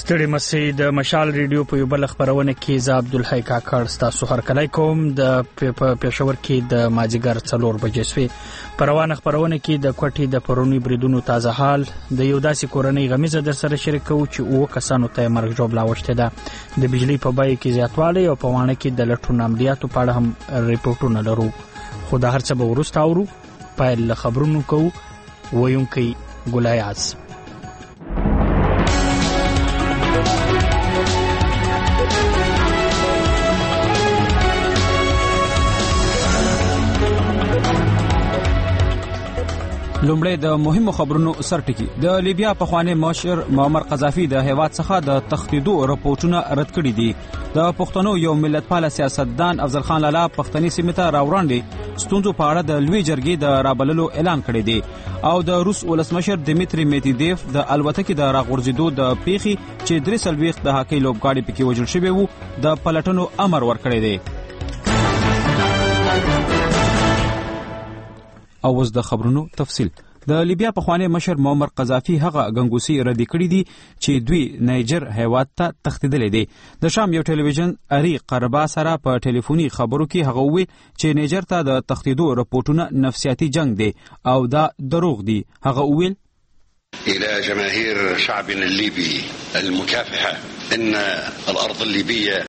ستړي مسئ د مشال ریډیو په یو بل خبرونه کې ز عبدالحی کاکړ تاسو هرکلی کوم د پېښور کې د مازیګر 4 بجې سوي پروانه خبرونه کې د کوټې د پرونی بریدونو تازه حال د یو داسې کورنۍ غمیزه در سره شریک کوو چې او کسانو ته مرګ جوړ لاوښته ده د بجلی په بیه کې زیاتوالی او په وانه کې د لټون عملیاتو په اړه هم ریپورتونه لرو خو د هر څه به وروسته اورو پایل خبرونو کوو ویونکی ګلایاز لومړی د مهمو خبرونو سرټکی د لیبیا پخوانی مشر معمر قذافي د هیواد څخه د تښتیدو رپورټونه رد کړي دي د پښتنو یو ملتپال سیاستدان افضل خان لالا پښتني سیمې ته راوړاندې ستونزو په اړه د لوی جرګې د رابللو اعلان کړی دی او د روس ولسمشر دمیتری میدویدیف د الوتکې د راغورځېدو د پیښې چې 3 د هاکي لوبغاړي پکې وژل شوي وو د پلټنو امر ورکړی دی او اوس د خبرونو تفصیل د لیبیا پخوانی مشر معمر قذافي هغه غنګوسی ردی کړی دي چې دوی نایجر هیواد ته تښتیدلې دي د شام یو ټلویزیون اری قربا سره په ټلیفوني خبرو کې هغه وی چې نایجر ته د تښتیدو رپورټونه نفسیاتي جنگ دي او دا دروغ دي هغه ویل الى جماهير شعبنا الليبي المكافحه ان الارض الليبيه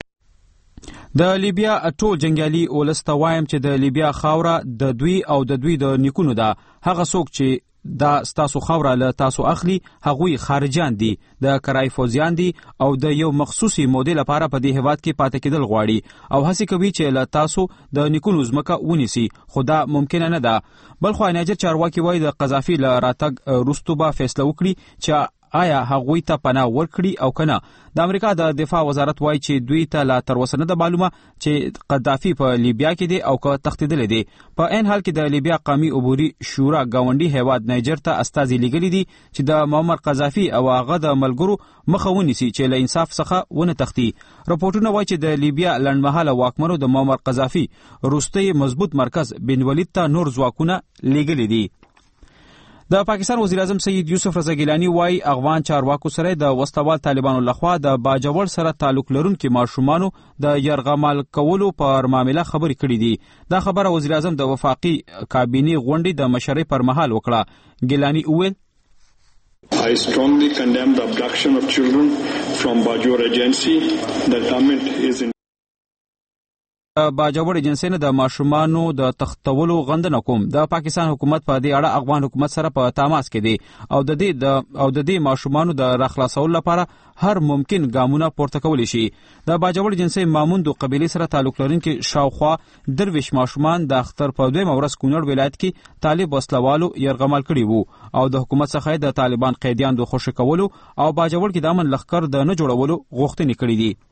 د لیبیا ټول جنگیالي ولسته وایم چې د لیبیا خاوره د دوی او د دوی د نیکونو ده هغه څوک چې دا ستاسو خاوره له تاسو اخلي هغوی خارجان دي د کرای فوزیان دي او د یو مخصوصي مودیل لپاره په دې هیواد کې پاتې کېدل غواړي او هڅه کوي چې له تاسو د نیکونو ځمکه ونیسي خو دا ممکن نه ده بلخو نایجر چارواکي وایي د قذافي له راتګ وروسته به فیصله وکړي چې آیا هغوی ته پناه ورکړي او کنه د امریکا د دفاع وزارت وایي چې دوی ته لا تر اوسه نه ده معلومه چې قذافي په لیبیا کې دی او که تښتیدلی دی په عین حال کې د لیبیا قومي عبوري شورا ګاونډي هیواد نایجر ته استازي لیږلي دي چې د معمر قذافي او هغه د ملګرو مخه ونیسي چې له انصاف څخه ونه تښتي رپورټونه وایي چې د لیبیا لنډمهاله واکمنو د معمر قذافي وروستی مضبوط مرکز بن ولید ته نور ځواکونه لیږلي دي د پاکستان وزیر اعظم سید یوسف رضا ګیلانی وايي افغان چارواکو سره د وسطوال طالبانو لخوا د باجوړ سره تعلق لرونکو ماشومانو د يرغمال کولو پر معاملې خبرې کړې دي دا خبره وزیر اعظم د وفاقي کابینه غونډې د مشرۍ پر مهال وکړه ګیلانی وویل I strongly condemn the abduction of children from Bajor agency. The government is in باجوړ ایجنسی نه د ماشومانو د تختولو غندنه کوم د پاکستان حکومت په دې اړه افغان حکومت سره په تماس کې دی او د دې ماشومانو د راخلاصولو لپاره هر ممکن ګامونه پورته کولی شي د باجوړ ایجنسی ماموندو قبیله سره تعلق لرونکي شاوخوا 23 ماشومان د اختر په 2 ورځ کونړ ولایت کې طالب وسلوالو يرغمل کړي وو او د حکومت څخه د طالبان قیدیان د خوشی کولو او باجوړ کې د امن لخر د نه جوړولو غوښتنې کړې دي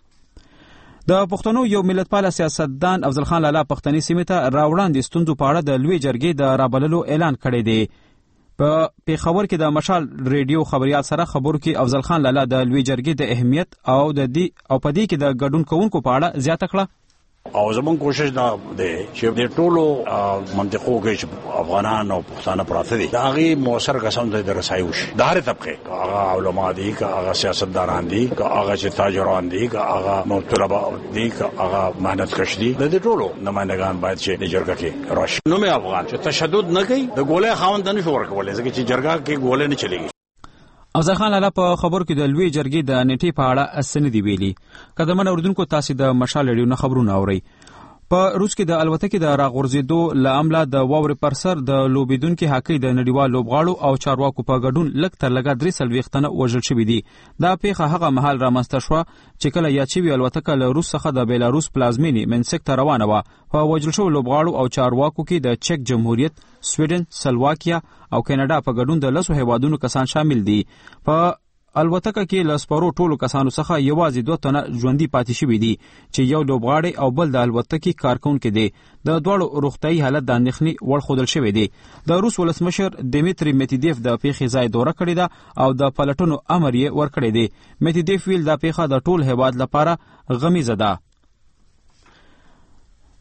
د پښتنو یو ملتپال سیاستدان افضل خان لالا پښتني سیمې ته راوړاندې ستونزو په اړه د لوی جرګې د رابللو اعلان کړی دی په پیښور کې د مشال ریډیو خبريال سره خبرو کې افضل خان لالا د لوی جرګې د اهمیت او د دې او په دې کې د ګډون کوونکو په اړه زیاته کړه او زمون کوشش دا دی چې د ټولو منطقو کې افغانان او پښتانه پراته دي دا غي موثر کسان د رسایي وشي د هر طبقه هغه علما دي هغه سیاستداران دي هغه چې تاجران دي هغه طلبه دي هغه مهنت کش دي د ټولو نمائندگان باید چې د جرګه کې راشي نو مې افغان چې تشدد نه کوي د ګولې خاوند نه شو ورکولای ځکه چې جرګه کې ګولې نه چلیږي افضل خان لالا په خبرو کې د لوی جرګې د نیټې په اړه اسنادي ویلي قدمن اوردونکو تاسو د مشال ریډیو خبرونه اورئ په روس کې د الوتکې د راغورځېدو له امله د واورې پر سر د لوبیدونکو هاکي د نړیوال لوبغاړو او چارواکو په ګډون لږ تر لږه 3 تنه وژل شوي دي دا پیښه هغه مهال رامنځته شوه چې کله یاد شوی الوتکه له روس څخه د بیلاروس پلازمینې منسک ته روانه وه په وژل شوو لوبغاړو او چارواکو کې د چک جمهوریت سویډن سلواکیا او کاناډا په ګډون د 10 هیوادونو کسان شامل دي په الوتکه کې له سپارو ټولو کسانو څخه یوازې 2 تنه ژوندۍ پاتې شوي دي چې یو لوبغاړی او بل د الوتکې کارکونکي دي د دواړو روغتیايي حالت د اندېښنې وړ ښودل شوی دی د روس ولسمشر دمیتری میدویدیف د پیښې ځای دوره کړې ده او د پلټنو امر یې ورکړی دی میدویدیف ویل دا پیښه د ټول هیواد لپاره غمیزه ده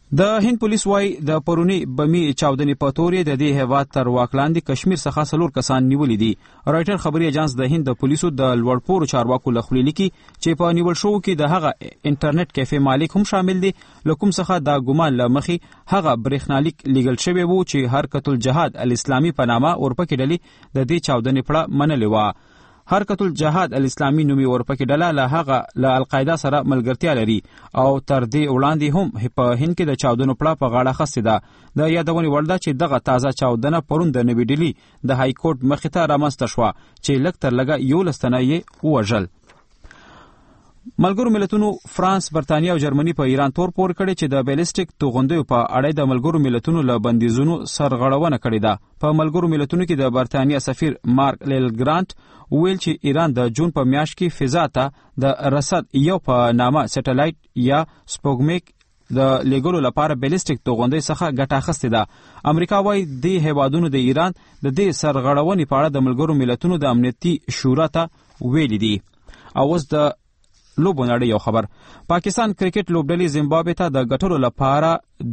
د هند پولیس وايي د پرونی بمی چاودنې په تور د دې هیواد تر واک لاندې کشمیر څخه 4 کسان نیولې دي. رایټر خبري اژانس د هند د پولیسو د لوړپوړو چارواکو لخوا لیکي چې په نیول شو کې د هغه انټرنیټ کیفې مالک هم شامل دي. لکم څخه د ګومان لمخي هغه برېښنالیک لیګل شوی وو چې حرکت الجهاد الاسلامي په نامه ورپکې ډلې د دې چاودنې پړه منلې و. حرکت الجهاد الاسلامي نومي ورپکې ډله له هغه له القاعده سره ملګرتیا لري او تر دې وړاندې هم په هند کې د چاودنو پړه په غاړه خسته ده. د یادونې وړ ده چې دغه تازه چاودنه پرون د نوي ډیلي د های کورټ مخې ته رامنځته شوه چې لږ تر لږه 11 تنه یې ووژل. ملګرو ملتونو فرانس، برتانیا او جرمني په ایران تور پور کړي چې د بیلسټیک توغندیو په اړه د ملګرو ملتونو له بندیزونو سرغړونه کړې ده. په ملګرو ملتونو کې د برتانیا سفیر مارک لیل ګرانت ویل چې ایران د جون په میاشت کې فضا ته د رصد یو په نامه سټلایټ یا سپوږمیک د لیګلو لپاره بیلسټیک توغندي څخه ګټه اخیستې ده. امریکا وايي د هیوادونو د ایران د دې سرغړونې په اړه د ملګرو ملتونو د امنیتي شورا ته ویلي دي. او اوس د لوبو نړۍ یو خبر. پاکستان کرکټ لوبډلې زیمبابوې ته د ګټلو لپاره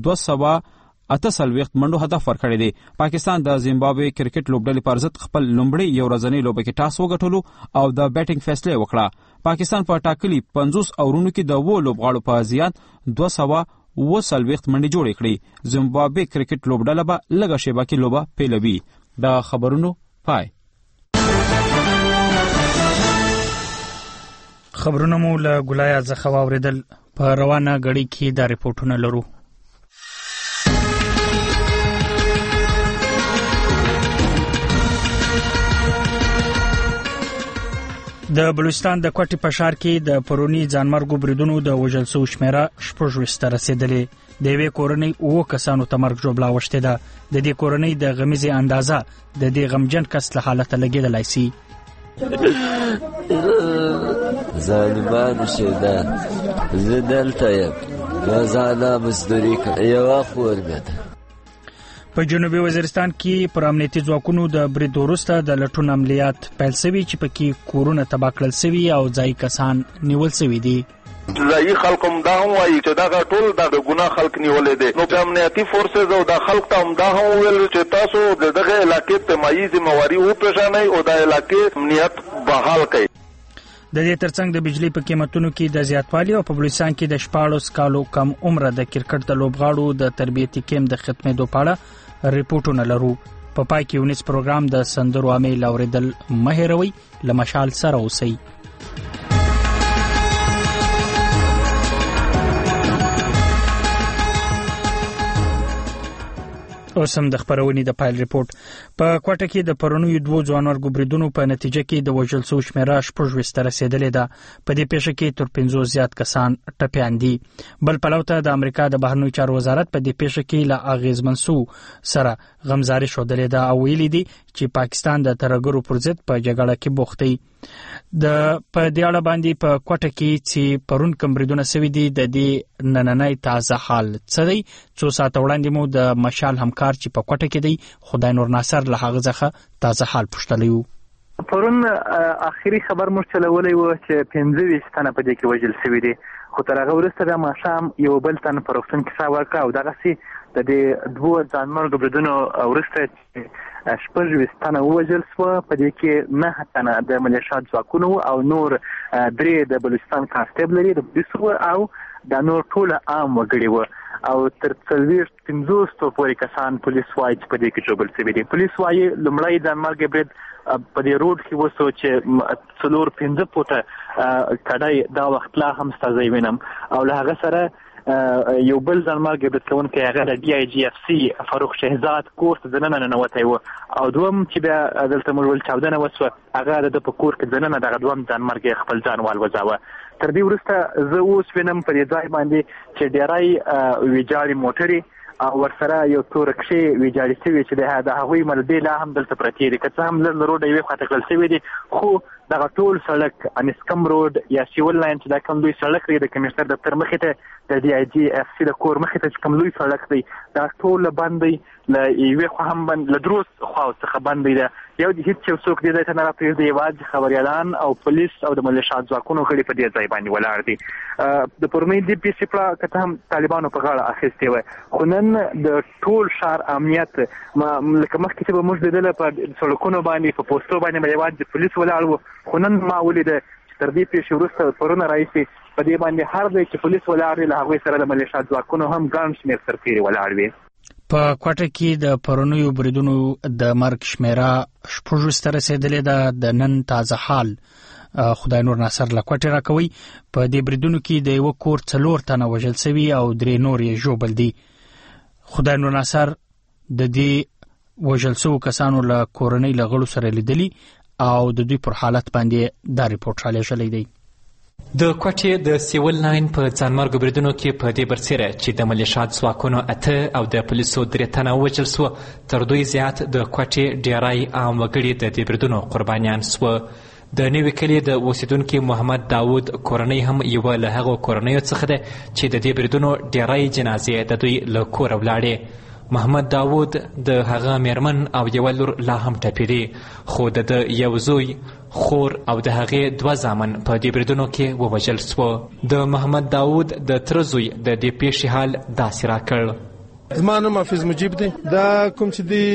248 منډو هدف ورکړی دی. پاکستان د زیمبابوې کرکټ لوبډلې پر ضد خپل لومړی یو ورځنی لوبه کې ټاس وګټلو او د بیټینګ فیصله وکړه. پاکستان په ټاکلي 50 اورونو کې د وو لوبغاړو په زیان 240 منډې جوړې کړې. زیمبابوې کرکټ لوبډله به لږه شیبه کې لوبه پیلوي. د خبرونو پای. خبرونه مو له ګلای څخه واوریدل. په روانه غړي کې دا ریپورتونه لرو. د بلوچستان د کوټي په ښار کې د پرونی ځانمرګو بریدونو د وژل شوو شمیره 26 ته رسیدلې. د یوې کورنۍ 9 کسانو ته مرګ ژوبلا وشته ده. د دې کورنۍ د غمیزې اندازه د دې غمجن کس له حالت لګیدلای شي. ظالمان شده زه دلته یم وزانه مزدوري کوم یوه خور مې ده. په جنوبي وزیرستان کې پر امنیتي ځواکونو د برید وروسته د لټون عملیات پیل شوي چې پکې کورونه تباه کړل شوي او ځایي کسان نیول شوي دي. ځایي خلک هم دا هم وایي چې دغه ټول د ګناه خلک نیولې دي. نو د امنیتي فورسز او د خلک ته هم دا هم ویل چې تاسو د دغه علاقې تمایي ذمہواري وپېژنئ او د علاقې امنیت بحال کړئ. د دې ترڅنګ د بجلی په قیمتونو کې د زیاتوالي او په بلوچستان کې د 14 کالو کم عمره د کرکټ د لوبغاړو د تربیتي کیمپ د ختمېدو په اړه ریپورتونه لرو. په پای کې ونیس پروګرام د سندرو امیل اوریدل مه هېروئ. له مشال سره اوسئ. اوسم د خبرونې د پایل ریپورت. په کوټه کې د پرونی 2 ځوانمرګو بریدونو په نتیجه کې د وژل شوو شمیره 26 ته رسیدلې ده. په دې پیښه کې تر 50 زیات کسان ټپیان دي. بل پلو ته د امریکا د بهرنیو چارو وزارت په دې پیښه کې له اغیزمن سو سره غمزاري شودلې ده او ویلي دي چې پاکستان د ترګرو پر ضد په جګړه کې بوخت دی. په دې اړه باندې په کوټه کې چې پرون کوم بریدونه شوي دي د دې نننۍ تازه حال څه دی. 2 ساعت وړاندې مو د مشال همکار چې په کوټه کې دی خدای نور ناصر له هغه ځخه تازه حال پوښتلی وو. پرون اخیری خبر مو چلولی و چې 25 تنه په دې کې وژل شوي دي. خو تر هغه وروسته د ماښام یو بل تن په روغتون کې ساه ورکړه او دغسې د دې 2 ځانمرګو بریدونو وروسته 26 تنه ووژل شوه. په دې کې 9 تنه د ملیشیا ځواکونو او نور 3 د بلوچستان کانسټیبلري د پولیسو او دا نور ټول عام وګړي وو او تر 40-50 پورې کسان پولیس وایي چې په دې کې ژوبل شوي دي. پولیس وایي لومړی ځانمرګي برید په دې روډ کې وسو چې 4-5 فوټه کډای دا وخت لا هم ستازي وینم او له هغه سره یو بل ځانمرګي برید کوونکی هغه د ډي آی جی اف سی فاروق شهزاد کور ته دننه ننوتی و او دوم چې بیا دلته موږ ول چاودنه وسوه هغه د په کور کې دننه دغه دوم ځانمرګي خپل ځان والوځاوه. تر دې وروسته زه اوس وینم په دې ځای باندې چې ډېری ویجاړې موټرې او ورسره یو تور کښې ویجاړې شوي چې د هغوی ملبې لا هم دلته پرتې دي. که څه هم لږ له روډه یوې خواته کړل شوي دي خو دغه ټول سړک انسکم روډ یا سیول لاین چې دا کوم دوی سړک دی د کمیشنر دفتر مخې ته د ډي آی جي اف سی د کور مخې ته چې کوم لوی سړک دی دا ټول بند دی، له یوې خوا هم بند، له درو خواو څخه بند دی. یو هیڅ یو څوک دې ځای ته نه راپرېږدي، یوازې خبریالان او پولیس او د ملیشات ځواکونو غړي په دې ځای باندې ولاړ دي. د پرونۍ د پی سی پړه که ته هم طالبانو په غاړه اخیستې وای، خو نن د ټول ښار امنیت لکه مخکې چې به موږ لیدله په سړکونو باندې په پوسټو باندې به یوازې پولیس ولاړ وو، خو نن ما ولیده چې تر دې پیښې وروسته پرونه راهیسې په دې باندې هر ځای چې پولیس ولاړ دي له هغوی سره د ملیشات ځواکونو هم ګڼ شمېر سرتېري ولاړ وي. په کوټه کې د پرونیو بریدونو د مرګ شمیره 6 ته رسیدلې ده. د نن تازه حال خدای نور ناصر له کوټې راکوي. په دې بریدونو کې د یو کور 4 تنه وژل شوي او 3 نور یې ژوبل دي. خدای نور ناصر د دې وژل شوو کسانو له کورنۍ له غړو سره لیدلي او د دوی پر حالت باندې دا ریپورټ رالیږلی دی. د کوټې د سیول لاین په ځانمرګو بریدونو کې په دې برسیره چې د ملیشات ځواکونو 8 او د پولیسو 3 تنه ووژل سوه، تر دوی زیات د کوټې ډیری عام وګړي د دې بریدونو قربانیان سوه. د نوي کلي د اوسیدونکي محمد داود کورنۍ هم یوه له هغو کورنیو څخه ده چې د دې بریدونو ډیری جنازې د دوی له کوره ولاړې. محمد داود د هغه میرمن او یوه لور لا هم ټپي دي، خو د یو زوی، خور او د هغې 2 زامن په دې بریدونو کې ووژل سوه. د محمد داود د تره زوی د دې پیښې حال داسې راکړ. زما نوم حافظ مجیب دی. دا کوم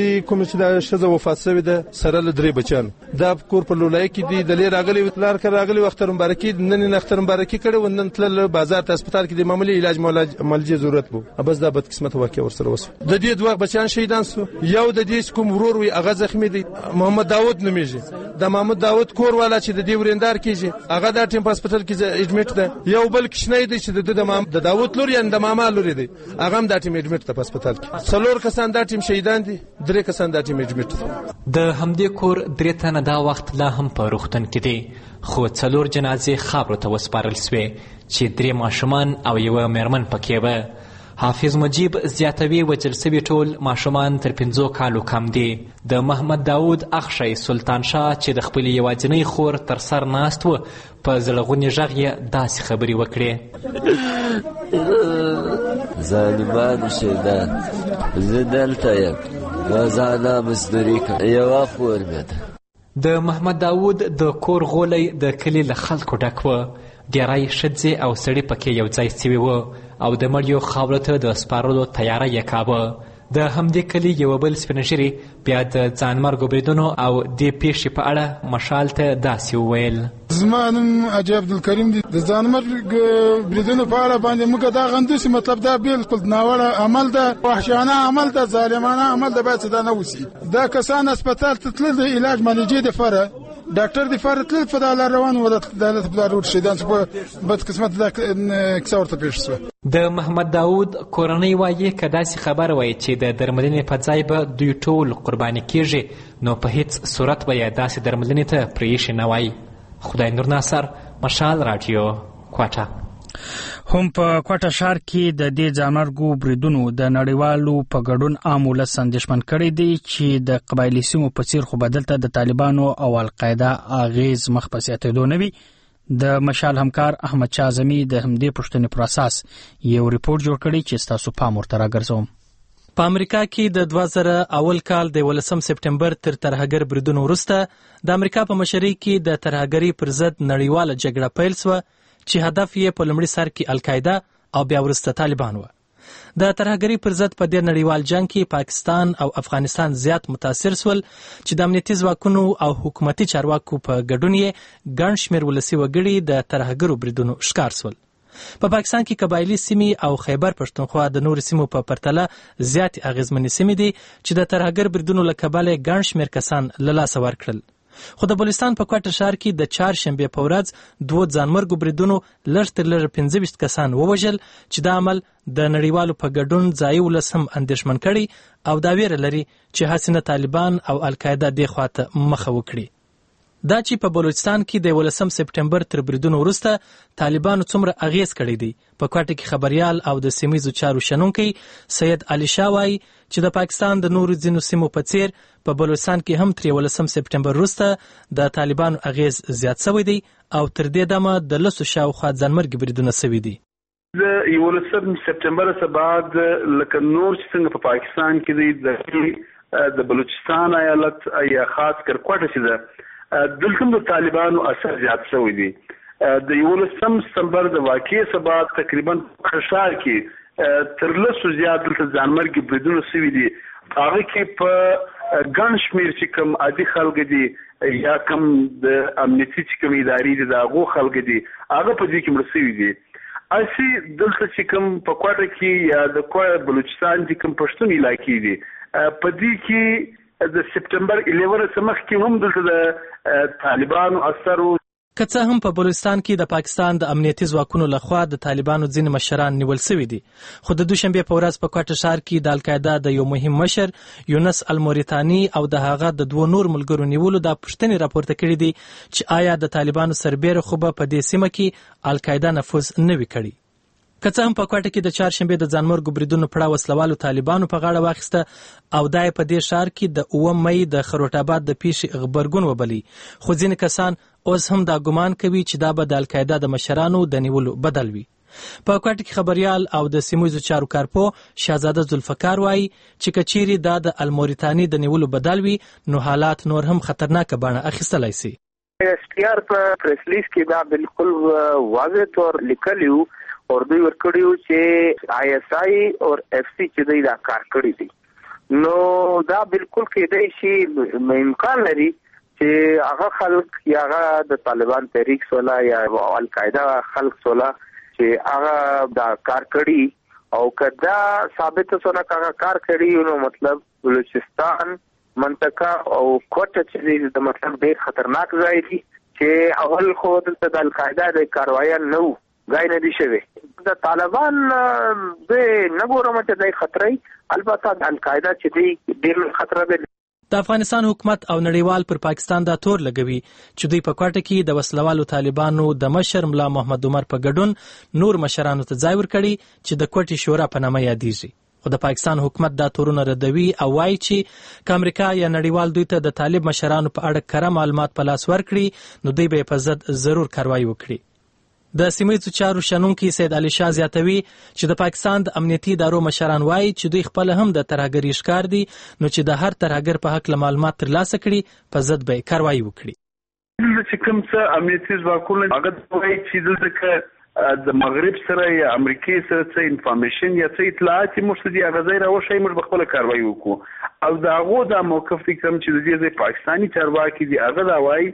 چې دا ښځه وفات شوې ده سره له 3 بچیانو، دا کور په لولای کې دي. د لې راغلي لار کې راغلي اختر مبارکي، نن اختر مبارکي کړي و، نن تل بازار ته هسپتال کې د معمولی علاج مالجه ضرورت وو، بس دا بد قسمت واقع ورسره وسو. د دې 2 بچیان شهیدان سو، یو د دې کوم ورور وي هغه زخمی دی، محمد داود نومیږي. د محمد داود کور والا چې د دې وریندار کېږي هغه د ټیم په هسپتال کې اډمیټ ده. یو بل کښنی دی چې د داود لور یعنی د ماما لور دی، هغه هم د ټیم اډمیټ ته هسپتال کې. 4 کسان دا ټیم شهیدان دي، 3 کسان دا ټیم اډمیټ دي. د همدې کور 3 تنه دا وخت لا هم په روغتون کې دي، خو 4 جنازې خاورو ته وسپارل سوې چې 3 ماشومان او یوه میرمن پکې وه. حافظ مجیب زیاتوي وژل سوي ټول ماشومان تر 5 کالو کم دي. د محمد داود اخشی سلطان شاه چې د خپلې یوازینۍ خور تر سر ناست و، په زړغوني غږ یې داسې خبرې وکړې. ظالمان شهیدان، زه دلته یم، روزانه مزدوري کوم، یوه خور مې ده. د محمد داود د کور غولی د کلي له خلکو ډک و. ډیری ښځې او سړي پکې یو ځای سوي وو او د مړیو خاورو ته د سپارلو تیاره یې کاوه. د همدې کلي یوه بل سپین ږیري بیا د ځانمرګو بریدونو او دې پیښې په اړه مشال ته داسې وویل. زما نوم حاجي عبدالکریم دی. د ځانمرګ بریدونو په اړه باندې موږ دا غندوسي، مطلب دا بالکل ناوړه عمل ده، وحشیانه عمل ده، ظالمانه عمل ده، باید دا نه وسي. دا کسان هسپتال ته تلل د علاج معالجې دپاره، ډاکټر دپاره تلل، په دا لار روان و، د حالت په دا روډ شهیدان شو، په بد قسمت دا کیسه ورته پېښ شوه. د محمد داود کورنۍ وایي که داسې خبر وای چې د درملنې په ځای به دوی ټول قرباني کېږي، نو په هیڅ صورت به یې داسې درملنې ته پرېښي نه وای. خدای نور ناصر، مشال راډیو، کوټه. هم په کوټه ښار کې د دې ځانمرګو بریدونو د نړیوالو په ګډون عام ولس اندېښمن کړی دی چې د قبایلي سیمو په څیر خو بدلته د طالبانو او القاعده اغیز مخ په زیاتېدو نه وي. د مشال همکار احمد شاه اعظمي د همدې پوښتنې پر اساس یو ریپورټ جوړ کړی چې ستاسو پام ورته راګرځوم. په امریکا کې د 2001 کال د 18 سپټمبر تر ترهګر بریدونو وروسته د امریکا په مشرۍ کې د ترهګرۍ پر ضد نړیواله جګړه پیل شوه چې هدف یې په لومړي سر کې القاعده او بیا وروسته طالبان و. د ترهګرۍ پر ضد په دې نړیوال جنگ کې پاکستان او افغانستان زیات متاثر شول چې د امنیتي ځواکونو او حکومتي چارواکو په ګډون یې ګڼ شمېر ولسي وګړي د ترهګرو بریدونو ښکار شول. په پاکستان کې قبایلي سیمې او خیبر پښتونخوا د نورو سیمو په پرتله زیات اغیزمنې سیمې دي چې د ترهګر بریدونو له کبله ګڼ شمېر کسان له لاسه ورکړل. خو د بلوچستان په کوټه ښار کې د 4 شنبې په ورځ 2 ځانمرګو بریدونو لږ تر لږه 25 کسان ووژل چې دا عمل د نړیوالو په ګډون ځایي ولس هم اندېښمن کړي او دا ویره لري چې هسې طالبان او القاعده دې خواته مخه وکړي. دا چې په بلوچستان کې د 18 سپټمبر تر بریدونو وروسته طالبانو څومره اغیز کړی دی، په کوټه کې خبريال او د سیمایي چارو شنونکی سید علي شاه وایي چې د پاکستان د نورو ځینو سیمو په څیر په بلوچستان کې هم تر 18 سپټمبر وروسته د طالبانو اغیز زیات شوی دی او تر دې دمه د لسو شاوخوا ځانمرګي بریدونه شوي دي. د 11 سپټمبر څخه بعد لکه نور چې څنګه په پاکستان کې د بلوچستان ایالت یا خاص کر کوټه چې ده دلته د طالبانو اثر زیات شوی دی. د 11 سپټمبر د واقعې څخه بعد تقریبا خشار کې تر لسو زیات دلته ځانمرګي بریدونه شوي دي. هغه کې په ګڼ شمېر چې کوم عادي خلک دي یا کوم د امنیتي چې کوم ادارې دي د هغو خلک دي هغه په دې کې مړه شوي دي. اسی دلته چې کوم په کوټه کې یا د بلوچستان چې کوم پښتون علاقې دي په دې کې د سپټمبر 11 څخه مخکې هم دلته د طالبانو اثر که څه هم په بلوچستان کې د پاکستان د امنیتي ځواکونو لخوا د طالبانو ځینې مشران نیول شوي دي، خو د دوشنبې په ورځ په کوټه ښار کې د القاعده د یو مهم مشر یونس الموریتانی او د هغه د دوه نور ملګرو نیولو د پوښتنې راپورته کړي دي چې آیا د طالبانو سربېره خو به په دې سیمه کې القاعده نفوذ نه وي کړی. که څه هم په کوټه کې د چهارشنبې د ځانمرګو بریدونو پړه وسلوالو طالبانو په غاړه واخیسته او دا په دې ښار کې د 9 مې د خروټ آباد د پیښې غبرګون وبلی، خو ځینې کسان اوس هم دا ګمان کوي چې دا به د القاعده د مشرانو د نیولو بدل وي. په کوټه کې خبريال او د سیمویزو چارو کارپو شاهزاده ذوالفقار وایي چې کچيري دا د الموریتانی د نیولو بدل وي نو حالات نور هم خطرناک بڼه اخیستلای شي. SPR په پریس لیست کې دا بالکل واضح تور لیکلیو اور دوی ورکړیو چې ISI او FC چې دوی دا کار کړی دي نو دا بالکل کېدای شي امکان لري چې هغه خلک یا هغه د طالبان تحریک سولا یا القاعده خلک سولا چې هغه دا کار کړی او کدا ثابت سولا هغه کار کړی نو مطلب بلوچستان منطقه او کوټه چې د مطلب ډېر خطرناک ځای دی چې اول خو د القاعده د کاروایی نه غای نه دي شوی. د طالبان د نګورم چې د خطرې البته د القاعده چې دی ډېر خطر دی. د افغانستان حکومت او نړیوال پر پاکستان دا تور لګوي چې دوی په کوټه کې د وسلوالو طالبانو د مشر ملا محمد عمر په ګډون نور مشرانو ته ځای ورکړي چې د کوټې شورا په نامه یادېږي. خو د پاکستان حکومت دا تورونه ردوي او وایي چې که امریکا یا نړیوال دوی ته د طالب مشرانو په اړه کره معلومات په لاس ورکړي نو دوی به په ضد ضرور کاروایی وکړي. د سیمه‌ییزو چارو شنونکي سید علي شاه زیاتوي چې د پاکستان د امنیتي ادارو مشران وایي چې دوی خپل هم د ترهګرۍ ښکار دي نو چې د هر ترهګر په حق معلومات ترلاسه کړي په ضد به کاروایی وکړي. چې کوم څه امنیتي ځواکونه هغه وایي چې دلته د مغرب سره یا امریکای سره څه انفارمیشن یا څه اطلاعات موږ دي هغه ځای راوښیي موږ خپل کاروایی وکړو او دا هغه د موقف کوم چې د دې پاکستاني چارواکي دي هغه دا وایي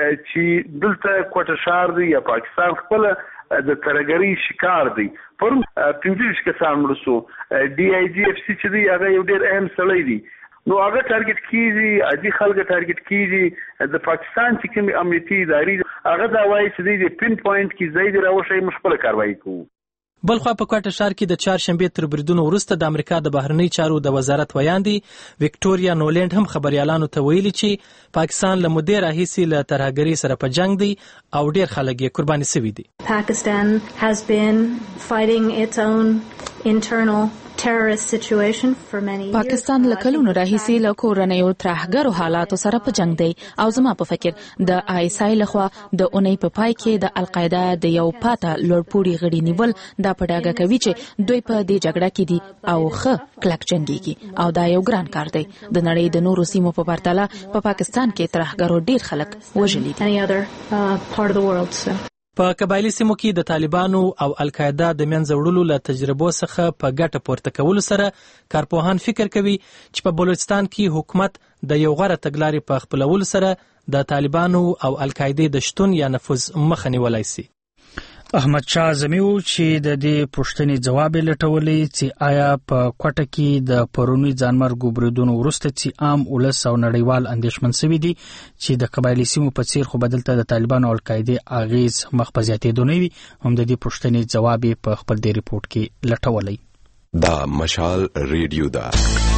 چې دلته کوټه ښار دی یا پاکستان خپل د ترهګرۍ شکار دی. پر 15 کسان مړه شو. DIG FC چې دی هغه یو ډېر اهم سړی دی نو هغه ټارګټ کیږي عادي خلک ټارګټ کیږي د پاکستان چې کوم امنیتي ادارې هغه دا وایي چې د پین پوینټ کې ځای دی راوښیي موږ خپل کاروایی کوو. بلخوا په کوټه ښار کې د چهارشنبې تر بریدونو وروسته د امریکا د بهرنی چارو د وزارت ویاندې وکټوریا نولند هم خبريالانو ته ویلي چې پاکستان له مودې راهیسې له ترهګرۍ سره په جنگ دی او ډېر خلک یې قرباني شوي دي. Pakistan has been fighting its own internal terrorist situation for many years. پاکستان له کلونو راهیسې له کورنیو ترهګرو حالاتو سره په جنگ دی او زما په فکر د ISI لخوا د اونۍ په پای کې د القاعده د یو پاته لوړپوړي غړي نیول دا په ډاګه کوي چې دوی په دې جګړه کې دي او ښه کلک جنګيږي او دا یو ګران کار دی. د نړۍ د نورو سیمو په پرتله په پاکستان کې ترهګرو ډیر خلک وژلي دي. په قبایلی سیمو کې د طالبانو او القاعده د منځه وړلو له تجربو څخه په ګټه پورته کولو سره کارپوهان فکر کوي چې په بلوچستان کې حکومت د یو غوره تګلارې په خپلولو سره د طالبانو او القاعده د شتون یا نفوذ مخه نیولای شي. احمد شاه زمیو چې د دې پوښتنې جواب لټولې چې آیا په کوټه کې د پرونی ځانمرګو بریدونو وروسته چې عام ولس او نړیوال اندېښمن شوي دي چې د قبایلی سیمو په څیر خو بدلته د طالبانو او القاعده اغیز مخ په زیاتېدو نه وي هم د دې پوښتنې جواب په خپل دې ریپورت کې لټولې. دا مشال ریډیو دا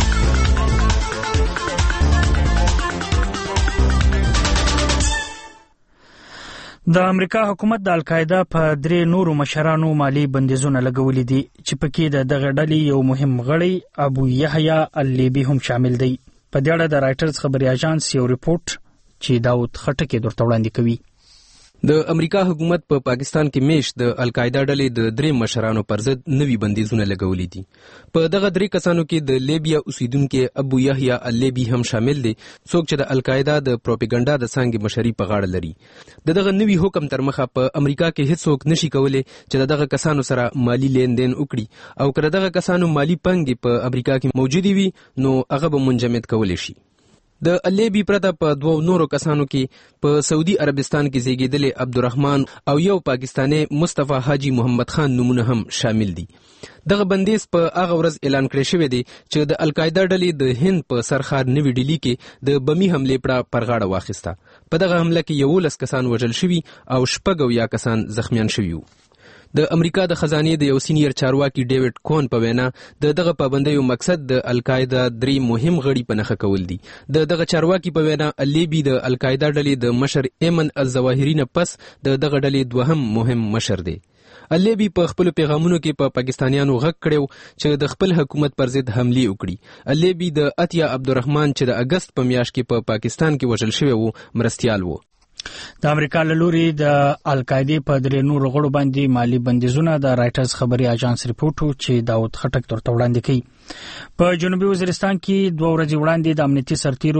د امریکا حکومت د القاعده په 3 نورو مشرانو مالی بندیزونه لګولې دي چې پکې د دغه ډلې یو مهم غړی ابو یحیی اللیبی هم شامل دی. په دې اړه د رائټرز خبري اژانس یو ریپورت چې داود خټک درته وړاندې کوي. د امریکا حکومت په پاکستان کې میش د القاعده ډلې د درې مشرانو پر ضد نوي بندیزونه لګولي دي. په دغه درې کسانو کې د لیبیا اوسیدونکو ابو یحیی اللیبی هم شامل دي، څوک چې د القاعده د پروپاګاندا د څانګې مشري په غاړه لري. دغه نوي حکم تر مخه په امریکا کې هیڅوک نشي کولای چې دغه کسانو سره مالی لیندین وکړي، او کله دغه کسانو مالی پنګ په امریکا کې موجود وي نو هغه به منجمد کولای شي. د اللیبی پرته په دوو نورو کسانو کې په سعودي عربستان کې زیږیدلي عبدالرحمن او یو پاکستانی مصطفی حاجی محمد خان نمونه هم شامل دي. دغه بندیز په هغه ورځ اعلان کړی شوی دی چې د القاعده ډلې د هند په سرخار نوي ډیلی کې د بمی حملې پړه پر غاړه واخیسته. په دغه حمله کې 11 کسان وژل شوي او 6 کسان زخمیان شوي وو. د امریکا د خزانې د یو سینیر چارواکي ډیوډ کون په وینا دغه پابندیو مقصد د القاعده درې مهم غړي په نښه کول دي. دغه چارواکي په وینا اللیبی د القاعده ډلې د مشر ایمن الظواهری نه پس دغه ډلې دوهم مهم مشر دی. اللیبی په خپل پیغامونو کې په پاکستانیانو غږ کړو چې د خپل حکومت پر ضد حمله وکړي. اللیبی د اتیا عبدالرحمن چې د اگست په میاشت کې په پاکستان کې وژل شوی وو مرستيال وو. د امریکا له لوري د القاعده په درې نورو غړو باندې مالی بندیزونه د رائټرز خبري اژانس ریپورت چې داود خټک ترته وړاندې کړي. په جنوبي وزیرستان کې 2 ورځې وړاندې د امنیتي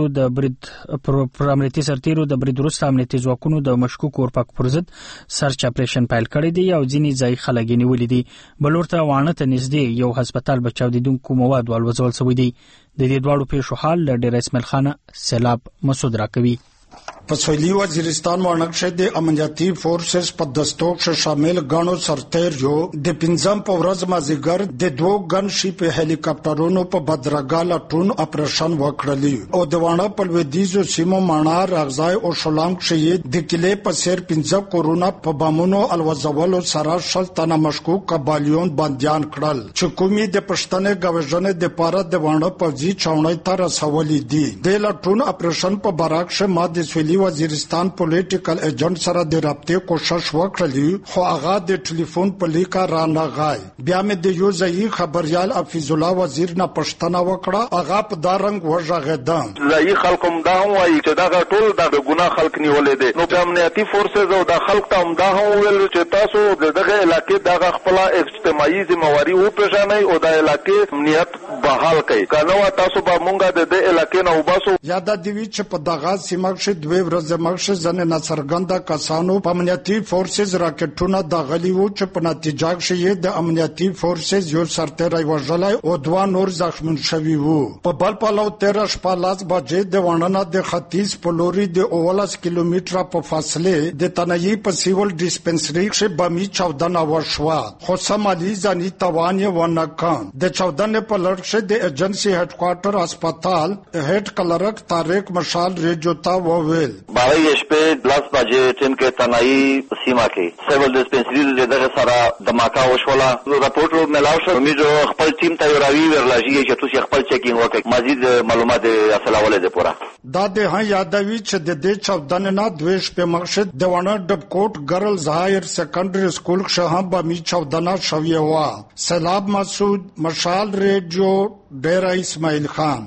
سرتیرو د برید وروسته امنیتي ځواکونو د مشکوک اورپاک پر ضد سرچ اپریشن پیل کړی دی او ځینې ځای خلک نیولي دي. بلور ته وانه ته نږدې یو هسپتال بچاودیدونکو مواد والوځول شوی دی. د دې دواړو پیښو حال له ډیر اسماعیل خان سیلاب مسعود راکوي. په سویلي وزیرستان ورنکشه د امنیتي فورسز په دستور کې شامل غاڼو سرتیرو د پنځم په ورځ مازیګر د 2 ګن شیپ هلیکاپټرونو په بدرګاله ټون اپریشن وکړلی او د وانه په لویدیزو سیمو مانا راغځای او شلانګ شهید د کلی په سیر 15 کورونا په بامونو الوزولو سره شل تنه مشکوک قبالیون بنديان کړل چې کومي د پښتنې غوښنه د پاره د وانه په ځی چاونای تر رسولې دي. د لټون اپریشن په براکشه ما د سویلي وزیرستان پولیټیکل ایجنټ سره د رابطې کوشش وکړلی خو هغه د ټلیفون په لیکه را نه غای. بیا مې د یو ځای خبريال حفیظ الله وزیر نه پښتنه وکړه، هغه په دارنګ وژغېدم. ځای خلکم دا وایي چې دا ټول د ګناه خلک نیولې دي. نو د امنیتي فورسز او د خلک ته دا ویل چې تاسو دغه علاقې دغه خپل اجتماعي ذمہواری وپېژنئ او د علاقې امنیت بحال کړئ. کنه تاسو به مونږه د علاقې نه وباسو. یاد دی چې په دغه سیمه کې 2 ورځې مخکې ځنې ناڅرګنده کسانو په امنیتي فورسز راکټونه داغلي وو چې په نتیجه کې د امنیتي فورسز یو سرتیری وژلای او 2 نور زخمون شوي وو. په بل پلو 13:15 بجې د وانه د ختیځ په لوري د 19 کیلومتره په فاصله د تنهایی په سیول ډیسپنسری کې بمی 14 وشوا خو سمالي ځاني توان یې ونکان. د 14 په لړ کې د ایجنسی هډ کوارټر هسپتال هډ کلرک طارق مشال ریجوتا وویل 12 شپې 10 بجې ټیم کې تنهایی سیمه کې سیول ډیسپنسری دغه سره دماکا وشوله. راپورټ ملاو شو میجو خپل ټیم ته راوي ورلاږي چې تاسو خپل چیکینګ وکړئ مزید معلومات اصلولې ده پورا. دا د یادوي چې د دې 14 نه 2 شپې مخکې د وانه ډب کوټ ګرلز هایر سیکنډري سکول کې هم به می 14 شوی و. سیلاب مسعود مشال ریډیو ډیر اسماعیل خان.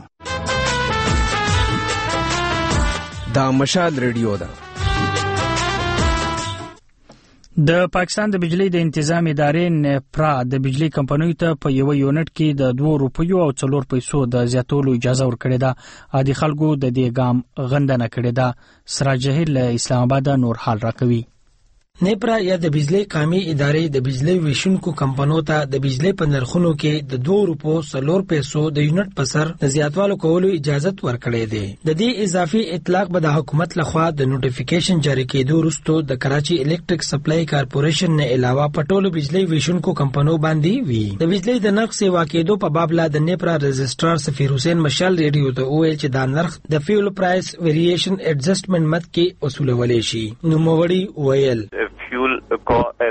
دا مشال ریډیو ده. د پاکستان د بجلی د انتظام ادارې نپرا د بجلی کمپنیو ته په یو یونټ کې د 2 روپیو او 4 پیسو د زیاتولو اجازه ورکړې ده. عادي خلکو د دې ګام غندنه کړې ده. سراج جهیل له اسلام آباد نور حال راکوي. نیپرا یا د بجلی قومي ادارې د بجلی ویشونکو کمپنیو ته د بجلی په نرخونو کې د 2 روپو 4 پیسو د یونټ په سر د زیاتوالو کولو اجازه ورکړې ده. د دې اضافي اطلاق به د حکومت لخوا د نوټیفیکیشن جاری کېدو وروسته د کراچي الکتریک سپلای کارپوریشن نه علاوه په ټولو بجلی ویشونکو کمپنیو باندې وي. د بجلی د نرخ سیوا کېدو په باب لا د نیپرا رجسترار سفیر حسین مشال ریډیو ته وویل چې دا نرخ د فیول پرایس ویریشن ایڈجسټمنټ مت کې وصولول شي. نو موړي ویل fuel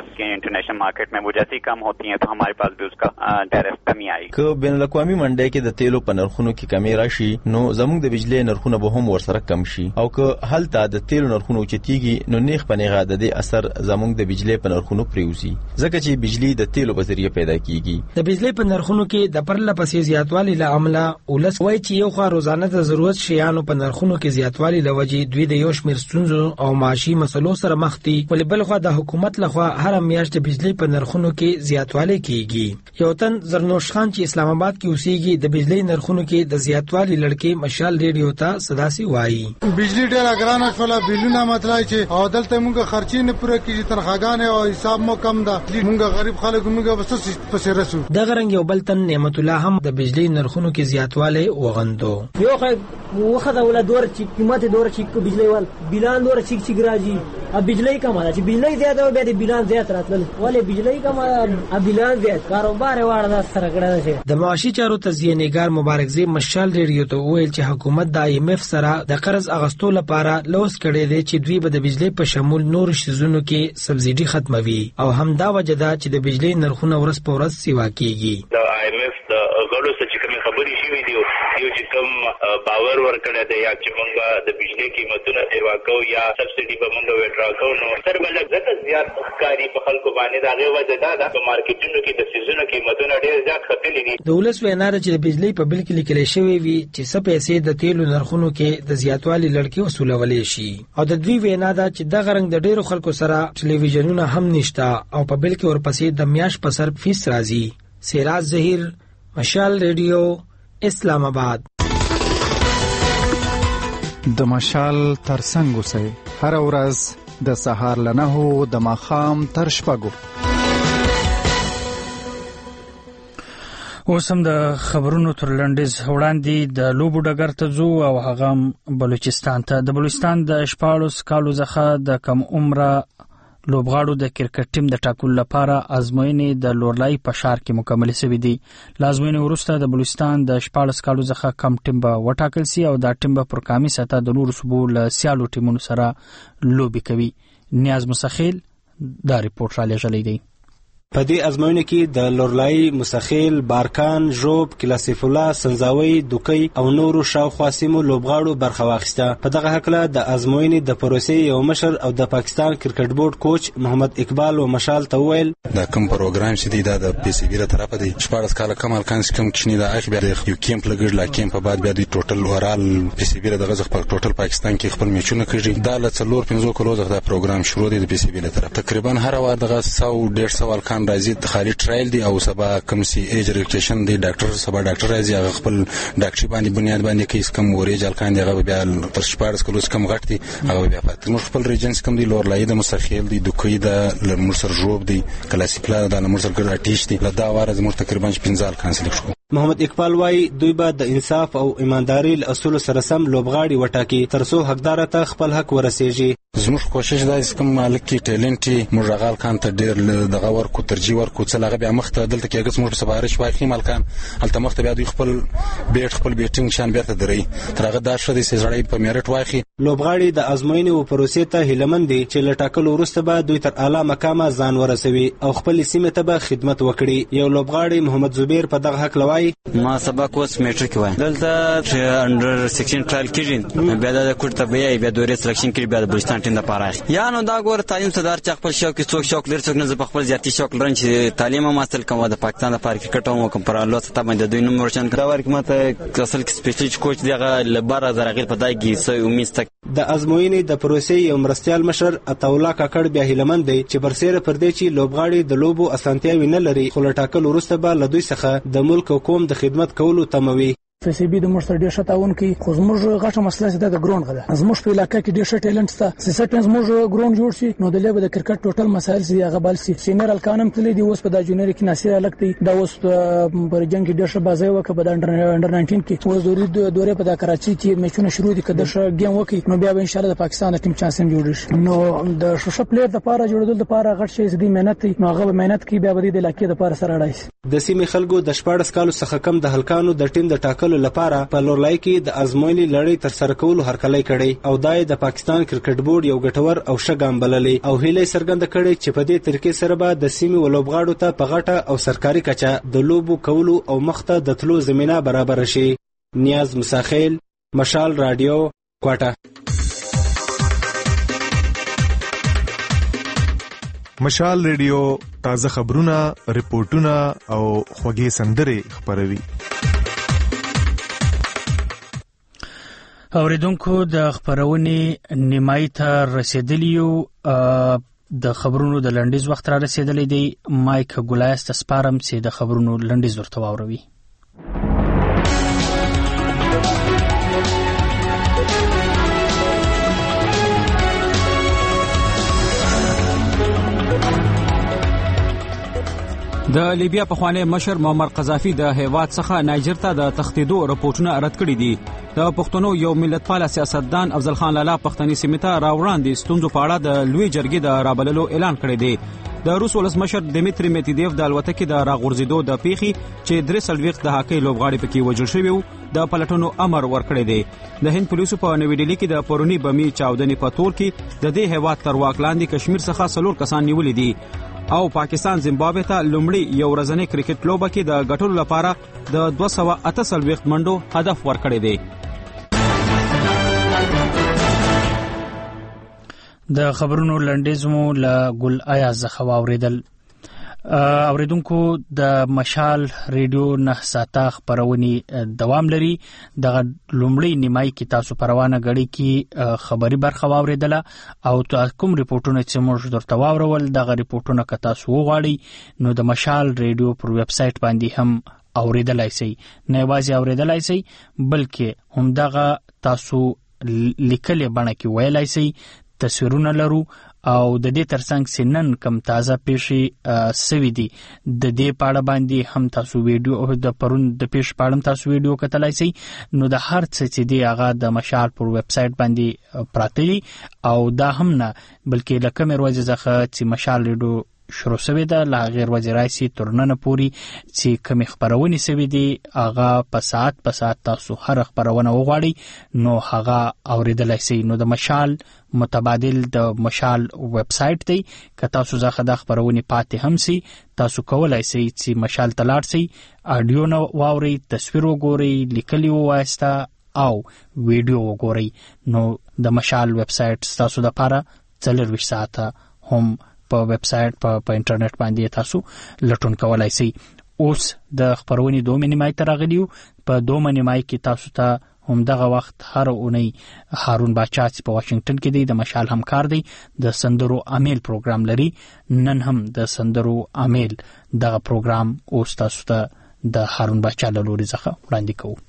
US के international market में वो जैसे ही कम होती हैं तो हमारे पास भी उसका टैरिफ कमी आएगी. که بین الاقوامي منډي کې د تیلو په نرخونو کې کمی راشي نو زموږ د بجلی نرخونه به هم ورسره کم شي او که هلته د تیلو نرخونه اوچتيږي نو نیغ په نیغه د دې اثر زموږ د بجلی په نرخونو پریوزي ځکه چې بجلی د تیلو په ذریعہ پیدا کیږي. د بجلی په نرخونو کې د پرله پسې زیاتوالي له امله ولس وایي چې یو خو روزانه د ضرورت شیانو په نرخونو کې زیاتوالي لوجې دوی د یو شمېر ستونزو او معاشي مسلو سره مخ دي ولې بل خو د حکومت لخوا هر میاشت د بجلی په نرخونو کې زیاتوالی کیږي. یو تن زرنوش خان چې اسلام آباد کې اوسېږي د بجلی نرخونو کې د زیاتوالي لړکې مشال ریډیو ته صداسي وایي. بجلی ډېره ګرانه شوله، بیلونه مطلب چې او دلته موږ خرچې نه پوره کیږي، تنخواګانې او حساب مو کم ده، موږ غریب خلک موږ بس پسې رسو. دغه رنګ یو بل تن نعمت الله هم د بجلی نرخونو کې زیاتوالی وغندو. یو وخت ولا دور چې قیمت دور چې بجلی ول بیلان دور چې راځي ا بجلی کم ده چې بجلی زیاته به د بیلان زیات راتل ولې بجلی کم ا بیلان زیات کاروبار واړه سره کړه شي. د معاشي چارو تزیه نگار مبارک زی مشال ریډیو ته ویل چې حکومت د IMF سره د قرض اغستو لپاره لوس کړي دي چې دوی به د بجلی په شمول نور شیزونو کې سبسيډي ختموي او همدا وجه ده چې د بجلی نرخونه ورځ په ورځ سیوا کیږي. د IMF د غړو څخه چې کوم خبري شوې دي یو چې کوم باور ورکړی دی یا چې موږ د بجلی قیمتونه سیوا کوو یا سبسيډي به موږ وډرا کوو نو تر بل زیات زیات ښکاری په خلکو باندې دا غو وجه ده په مارکیټونو کې د سیزونو قیمتونه ډېر زیات خپلې دي. د ولس وینا ده چې د بجلی په بل کې لیکل شوی وي چې څه پیسې د تیلو نرخونو کې د زیاتوالي لړکې وسولولې شي او د دوی وینا ده چې د غرنګ د ډیرو خلکو سره ټلویزیونونه هم نشته او په بل کې ورپسې د میاش په سر فیس راځي. سراج ظهیر، مشال ریډیو، اسلام آباد. د مشال ترڅنګ اوسئ هر ورځ د سهار له 9 د ماښام تر 6. اوس هم د خبرونو تر لنډیز وړاندې د لوبو ډګر ته ځو او هغه بلوچستان ته. د بلوچستان د 14 کالو څخه د کم عمره لوبغاړو د کرکټ ټیم د ټاکلو لپاره ازموینې د لورلای په ښار کې مکمل شوې دي. لازموینې وروسته د بلوچستان د 14 کالو څخه کم ټیم به وټاکل شي او دا ټیم به پر کامي سطح د نورو صوبو له سیالو ټیمونو سره لوبي کوي. نیاز مسخیل دا ریپورت را لېږلی دی. په دې ازموینه کې د لورلای، مسخیل، بارکان، ژوب، کلاسیف الله، سنځاوي، دوکۍ او نورو شاوخوا سیمو لوبغاړو برخه واخیسته. په دغه هکله د ازموینې د پروسې یو مشر او د پاکستان کرکټ بورډ کوچ محمد اقبال و مشال ته وویل دا کوم پروګرام چې دی دا د PCB له طرفه دی 14 کاله کمال کانس کوم کښنی دا اخ بیا یو کیمپ لګړ لا کیمپ په بعد بیا د ټوټل اورال PCB د غزخ په ټوټل پاکستان کې خپل میچونه کړي. دا له 4-5 کلو څخه دا پروګرام شروع دی د PCB له طرف. تقریبا هر وار دغه 100-150 والکان راځي د خالي ټرایل دی او سبا کوم سي ایج ریکشن دی ډاکټر سبا ډاکټر راځي هغه خپل ډاکټري باندې بنیاد باندې کیس کم ورېجل کاندي هغه بیا تر 14 کلو کم غټ دی هغه بیا فات موږ خپل ریجنس کم دی لورلای د مسخیل دی دوکۍ د لمرسر ژوب دی کلاسیکلا د لمرسر ګر اټیش دی لدا وارز موږ تقریبا 15 کانسل شو. محمد اقبال وايي دوی به د انصاف او ایمانداري اصول سره سم لوبغاړي وټاکي ترڅو حقدار ته خپل حق ورسیږي. زموږ کوشش دا چې کوم مالک کې ټیلنټ مرغال کان ته ډېر دغه ورکو ترجیح ورکو څه لغه بیا مخته دلته کې هغه څومره سپارښت واخلي مالکان هلته مخته بیا دوی خپل بیټینګ شان بیرته دري تر هغه دا شته چې زړی په میرټ واخلي. لوبغاړي د ازموینې او پروسې ته هیلمن دي چې لټاکل وروسته به دوی تر اعلی مقامه ځان ورسوي او خپل سیمه ته به خدمت وکړي. یو لوبغاړي محمد زبیر په دغه حق لوي ما سبق اوس میټریک وای دلته انډر 16 ټرایل کیږي بیا د کوټه بیا دورې سلیکشن کیږي بیا د بلوچستان ټیم د پاره یا نو دا ګور تعلیم صدر چې خپل شوق کې څوک لري څوک نه خپل زیاتی شوق لري چې تعلیم هم حاصل کوم د پاکستان د پاره کرکټ هم کوم پر الله ته باندې دوی نوم ورچن دا ورک ماته اصل کې سپیشل کوچ دیغه لبر زرغیل په دای کې سوي امید تک د ازموینې د پروسې یو مرستيال مشر عطاولا کاکړ بیا هیلمن دی چې برسره پر دې چې لوبغاړي د لوبو اسانتیاوي نه لري خو لټاکل وروسته به له دوی څخه د ملک او قوم د خدمت کولو تموي. PCB د مرسته ډیر شتاون کې خو زموږ غټه مسله ده د ګراوند غده زموږ په علاقې کې ډیر شت ټیلنټ سته سیستم زموږ ګراوند جوړ شي نو د لعب د کرکټ ټوټل مسایل سي هغه بل سي سینیر الکانم تللی دی اوس په د جونیور کې ناصر الکتی دا اوس پر جنگ کې ډیر ش بازي وکړه په انډر 19 کې اوس دورې په د کراچي کې میچونه شروع دي کده ش گیم وکي نو بیا به ان شاء الله د پاکستان ټیم چانسم جوړ شي نو د شوشه پلیئر د پاره جوړول د پاره غټ شي دي مهنت نو هغه مهنت کې بیا به د علاقې د پاره سره راځي. د سیمې خلکو د 14 کالو څخه کم د هلکانو د ټیم د ټاکلو کولو لپاره په لورلای کې د ازموینې لړۍ تر سره کولو هرکلی کړی او دای د پاکستان کرکټ بورډ یو ګټور او ښه ګام بللی او هیله څرګنده کړې چې په دې طریقې سره به د سیمې ولوبغاړو ته په غټه او سرکاري کچه د لوبو کولو او مخته د تلو زمینه برابر شي. نیاز مساخیل، مشال رادیو، کوټه. مشال ریډیو تازه خبرونه، ریپورتونه او خوږې سندرې خپروي. اوریدونکو د خبرونې نیمایي ته رسیدلی یو، د خبرونو د لنډیز وخت را رسیدلی دی. مایک ګولایس ته سپارم چې د خبرونو لنډیز ورته واوروي. د لیبیا پخوانی مشر معمر قذافي د هیواد څخه نایجر ته د تښتېدو رپورټونه رد کړي دي. د پښتنو یو ملتپال سیاستدان افضل خان لالا پښتني سیمې ته راوړاندې ستونزو په اړه د لوی جرګې د رابللو اعلان کړی دی. د روس ولسمشر دمیتری میدویدیف د الوتکې د راغورځېدو د پیښې چې 43 د هاکۍ لوبغاړي پکې وژل شوي وو د پلټنو امر ورکړی دی. د هند پولیسو په نوې ډیلي کې د پرونی بمي چاودنې په تور کې د دې هیواد تر واک لاندې کشمیر څخه 4 کسان نیولي دي او پاکستان زیمبابوے ته لومړی یو ورځنی کرکټ لوبه کې د ګټلو لپاره د 248 منډو هدف ورکړی دی. د خبرونو لنډیز مو له ګل ایاز څخه واوریدل. اوریدونکو د مشال ریډیو 9 ساعته خبرونه دوام لري. د لومړی نیمای کې تاسو پروانه غړي کې خبري برخه واوریدله او کوم ریپورتونه چې موږ درته واورول دغه ریپورتونه که تاسو وغواړئ نو د مشال ریډیو پر ویب سټ باندې هم اوریدلای شئ. نه یوازې اوریدلای شئ بلکې هم دغه تاسو لیکلې بڼه کې ویلای شئ. تصویرونه لرو او د دې ترڅنګ سنن کم تازه پیښې سوي دي د دې پاړه باندې هم تاسو ویډیو د پرون د پیښ پاړم تاسو ویډیو کتلای شئ. نو د هر څه چې دی هغه د مشال پر ویب سټ باندې پراته دي او دا هم نه بلکې لکه مې ورځ ځخه چې مشال ریډیو شروع شوی ده لا غیر وزیرایسي ترننه پوری چې کوم خبرونه سوي دي هغه په ساعت تاسو هر خبرونه وغواړئ نو هغه اوریدلای شئ. نو د مشال متبادل د مشال ویب سټ دی که تاسو ځخه د خبرونه پاتې هم سي تاسو کولای شئ چې مشال تلاړ سي اډیو نو واوري تصویر وګورئ لیکلی وایسته او ویډیو وګورئ. نو د مشال ویب سټ تاسو د لپاره 24 ساعته هم په ویب سټ په انټرنیټ باندې تاسو لټون کولای شئ. اوس د خبرونې 2 نیمای ته راغلیو. په 2 نیمای کې تاسو ته هم دغه وخت هر اونۍ هارون باچا چې په واشنگټن کې دی د مشال همکار دی د سندرو امیل پروګرام لري. نن هم د سندرو امیل دغه پروګرام اوس تاسو ته د هارون باچا له لوري څخه وړاندې کوو.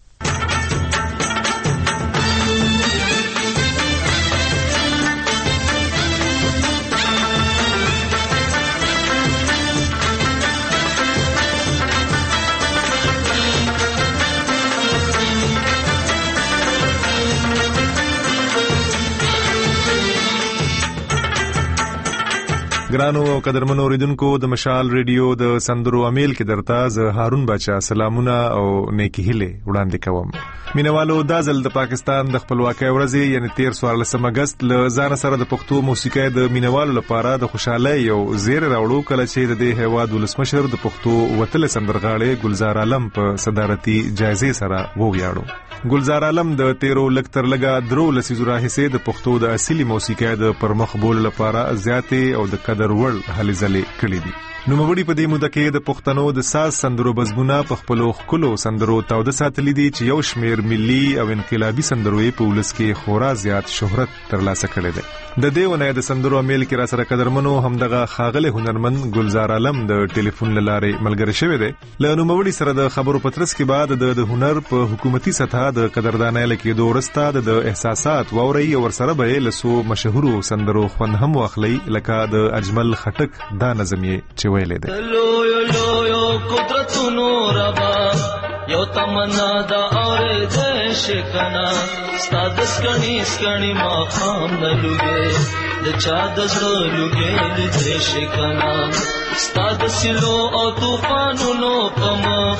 ګرانو او قدرمنو اوریدونکو د مشال ریډیو د سندرو امیل کې درته ز هارون باچا سلامونه او نیکی هیله وړاندې کوم. مینوالو دا ځل د پاکستان د خپلواکۍ ورځ یعنی 13 اگست له ځان سره د پښتو موسیقۍ د مینوالو لپاره د خوشحالۍ یو زیر راوړو کله چې د دې هیواد ولسمشر د پښتو وتل سندرغاړي ګلزار عالم په صدارتي جایزې سره وغوړاړو. ګلزار عالم د 13 لکتر لګا درو لسیزو راهیسه د پښتو د اصلي موسیقۍ د پرمخ بول لپاره زیاتې او د قدر وړ هلې ځلې کړې دي. نو مبړي په دې موده کې د پښتنو د ساز سندرو بزګونه په خپل خلکو سندرو تاوده ساتلې دي چې یو شمیر ملي او انقلابي سندرو په ولس کې خورا زیات شهرت ترلاسه کړی دی. د دې ونې د سندرو امیل کې را سره قدرمنو همدغه خاغله هنرمند ګلزار عالم د ټلیفون لارې ملګری شوی دی. له نو مبړي سره د خبرو پترس کې بعد د هنر په حکومتي سطح د قدردانۍ لکه دورسته د احساسات ووري او ورسره به لسو مشهورو سندرو خوند هم واخلي لکه د اجمل خټک دا نظمیه ویلې ده. لو قدرتونو ربا یو تمنا دا اور دیش کنا ستاد سکنی ما خام نلوګي د چا د زړه لوګي د دیش کنا ستاد سلو او طوفانونو کما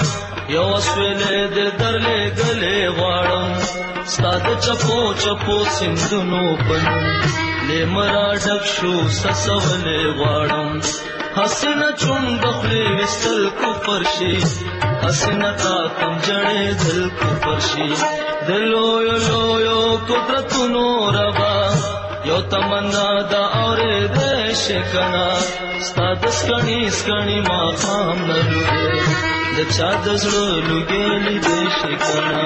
یو اسویلې د درلې غلې غواړم ستاد چپو چپو سندونو پنو لیمرا ډک شو سسولې غواړم حسینه چون بخلې وستل کو پرشي حسینه تا کم جړې دل کو پرشي دلو یو قدرتونو ربا یو تمنا دا اورې دې شکنا ستاد سکڼي ما خام نلوګې د چا د زړه لوګېلې دې شکنا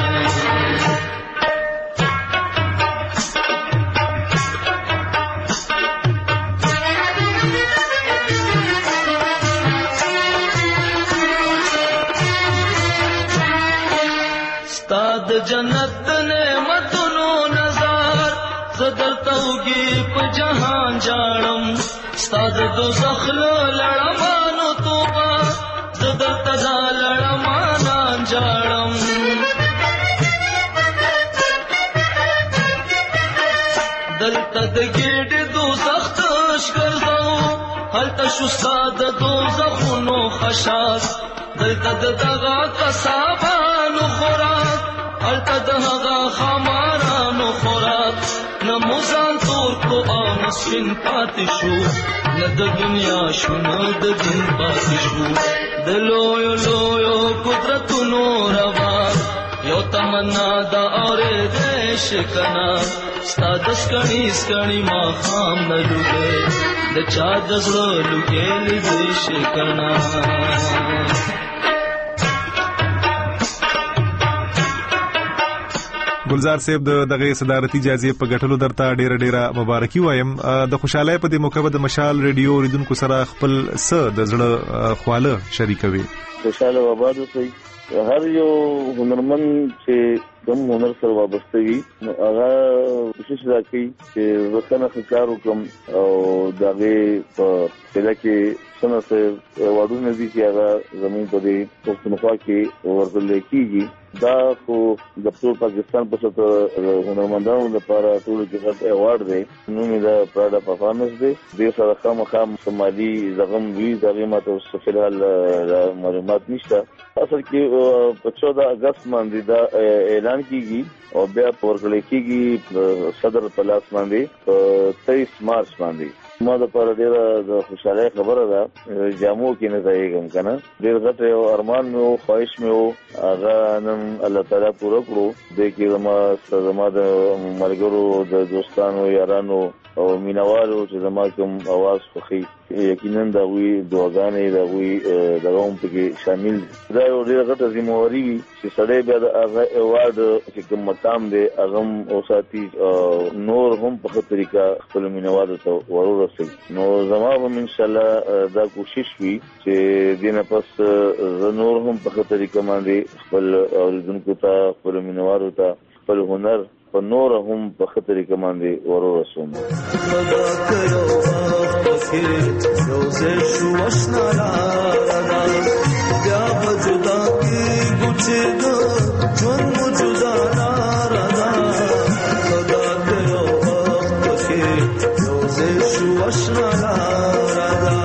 ستاد جنت نعمتونو نظر زدر توګي په جهان جاړم ستاد دوزخ لړمانو توبه زدر تدا لړمان جاړم دلته د ګډ دوزخ تشکرځو هلته شو ستاد دوزخونو خشاک دلته دغه قصابانو خوراک هلته دغه خمارانو خوراک نه موزان تور کو او نسفین پاتې شو نه د دنیا شو نه د دین پاتې شو د لویو قدرتونو روا یو تمنا دا اورې دې شکنا ستا د سکڼي ما خام نه لوګې د چا د زړه لوګېلې دې شکنا ګلزار صاحب دغه صدارتي جایزې په ګټلو درته ډیره مبارکي وایم د خوشاله په دې موقع د مشال ریډیو ریدونکو سره خپل څه د زړه خواله شریکوي خوشاله آباد اوسئ هر یو هنرمند چې کوم هنر سره وابسته وي هغه کوشش وکړي چې وسنه کار وکړم او دغه په کله کې څنګه وادونه دي چې هغه زموږ په دې پښتونخوا کې ورغل کېږي دا خو د ټول پاکستان په څیر هنرمندانو لپاره ټول کې غټ ایوارډ دی نو مې دا پراډا پرفارمنس دی د سره خامخام سومالي زغم وی دغه ماته فلحال معلومات نشته اصل کې په 14 اگست باندې دا اعلان کیږي او بیا ورغل کېږي صدر پلاس باندې 23 مارچ باندې ما د پر ډیره د خوشاله خبره ده جامو کې نه ځایګم کنه ډیر غټ یو ارمان مې او خواهش مې او هغه نن الله تعالی پوره کړو د کې زما د ملګرو د دوستانو یارانو او مینوالو چې زما کوم आवाज خوخي یقینا دا وی دعاګانې دا وی دغه هم پکې شامل دا یو ډیر غټه ذمہواری وي چې سړی بیا د هغه ایوارډ چې کوم مقام دی هغه او ساتي نور هم په طریقه خپل مینوالو ته ورورسي نو زما هم ان شاء الله دا کوشش وي چې دینه پس نور هم په طریقه باندې خپل اوریدونکو ته خپل مینوالو ته خپل هنر په نور هم په خطرې کماندې ورورسوم خدا کړو پکې روزه شو آشنا رانا بیا وجودا کی ګوچې دو جون موجودا رانا خدا کړو پکې روزه شو آشنا رانا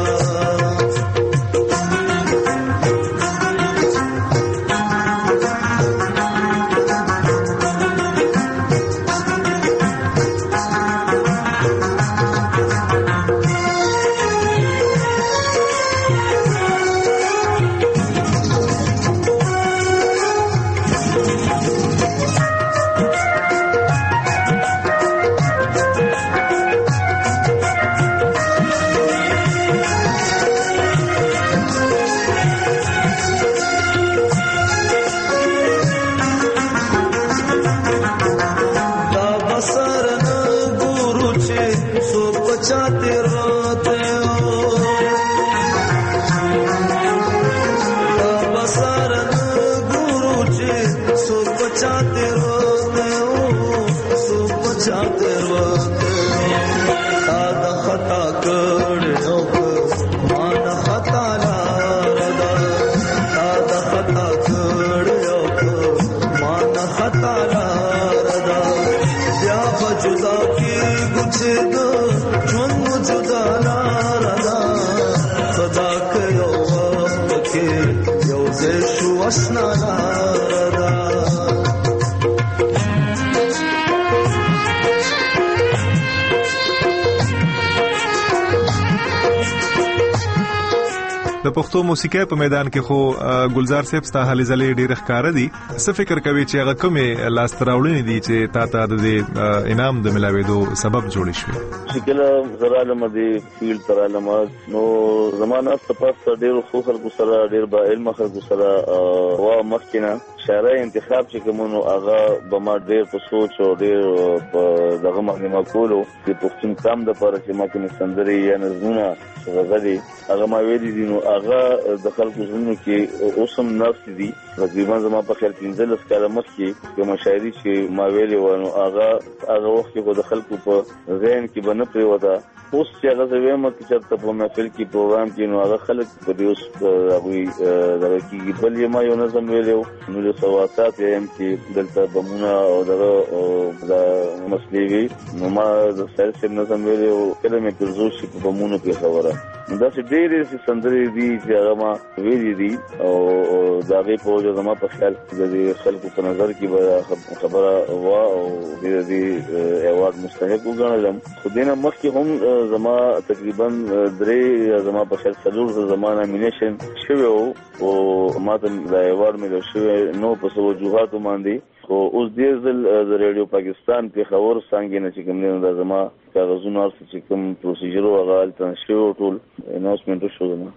وسنا د پښتو موسیقۍ په میدان کې خو ګلزار صاحب ستا هلې ځلې ډېر ښکاره دي. څه فکر کوي چې هغه کومې لاسته راوړنې دي چې تا ته د انعام د ملاوېدو سبب جوړې شوې؟ چې کله زه رالم دې فیلډ ته رالم نو زما نه پس ډېرو ښو خلکو سره ډېر با علمه خلکو سره مخکې نه شاعرۍ انتخاب چې کوم نو هغه به ما ډېر په سوچ او ډېر په دغه باندې ما کولو چې پښتون کام دپاره چې ما کومې سندرې یا نظمونه غزلې هغه ما ویلي دي نو هغه د خلکو زړونو کې اوس هم ناستې دي. تقریبا زما په خیال 15 کاله مخکې کومه شاعري چې ما ویلې وه نو هغه وخت کې به د خلکو په ذهن کې به نه پرېوته. اوس چې هغه زه وایم چې چېرته په محفل کې پروګرام کې نو هغه خلک په دې اوس هغوی دغه کېږي. بل یې ما یو نظم ویلی و 1907 یم چې دلته بمونه او دغه مسلې وي نو ما د ساحل صاحب نظم ویلی و کله مې پرزو شي په بمونو کې خبره. داسې ډېرې سندرې دي چې هغه ما ویلي دي او د هغې په وجه زما په خیال د دې خلکو په نظر کې به خبره وه او دې ایوارډ مستحق وګڼلم. خو دې نه مخکې هم زما تقریبا 3 زما په خیال 4 زما نامینیشن شوی و او ما ته دا ایوارډ ملو شوی نو په څه وجوهاتو باندې. خو اوس دې ځل د ریډیو پاکستان پېښور څانګې نه چې کوم دی دا زما کاغذونه هر څه چې کوم پروسیجر و هغه هلته شوی ټول اناؤنسمنټ وشو زما.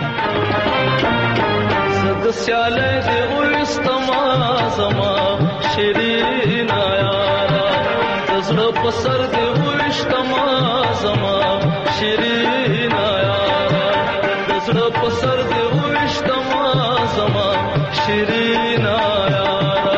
زه د سیالۍ دې وویستما زما شیرینه یاره د زړه په سر دې وویشتما زما شیرینه یاره د زړه په سر دې وویشتما زما شیرینه یاره.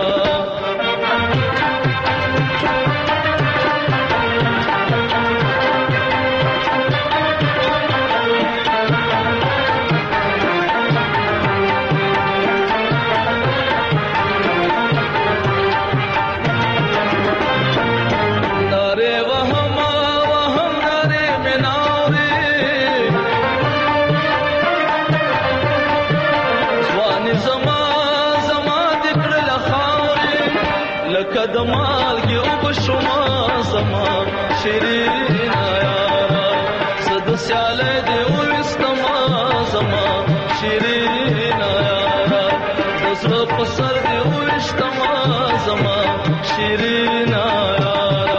کدمال کې او بشما زما شیرینه یاره زه د سیالۍ دې وویستما زما شیرینه یاره د زړه په سر دې وویشتما زما شیرینه یاره.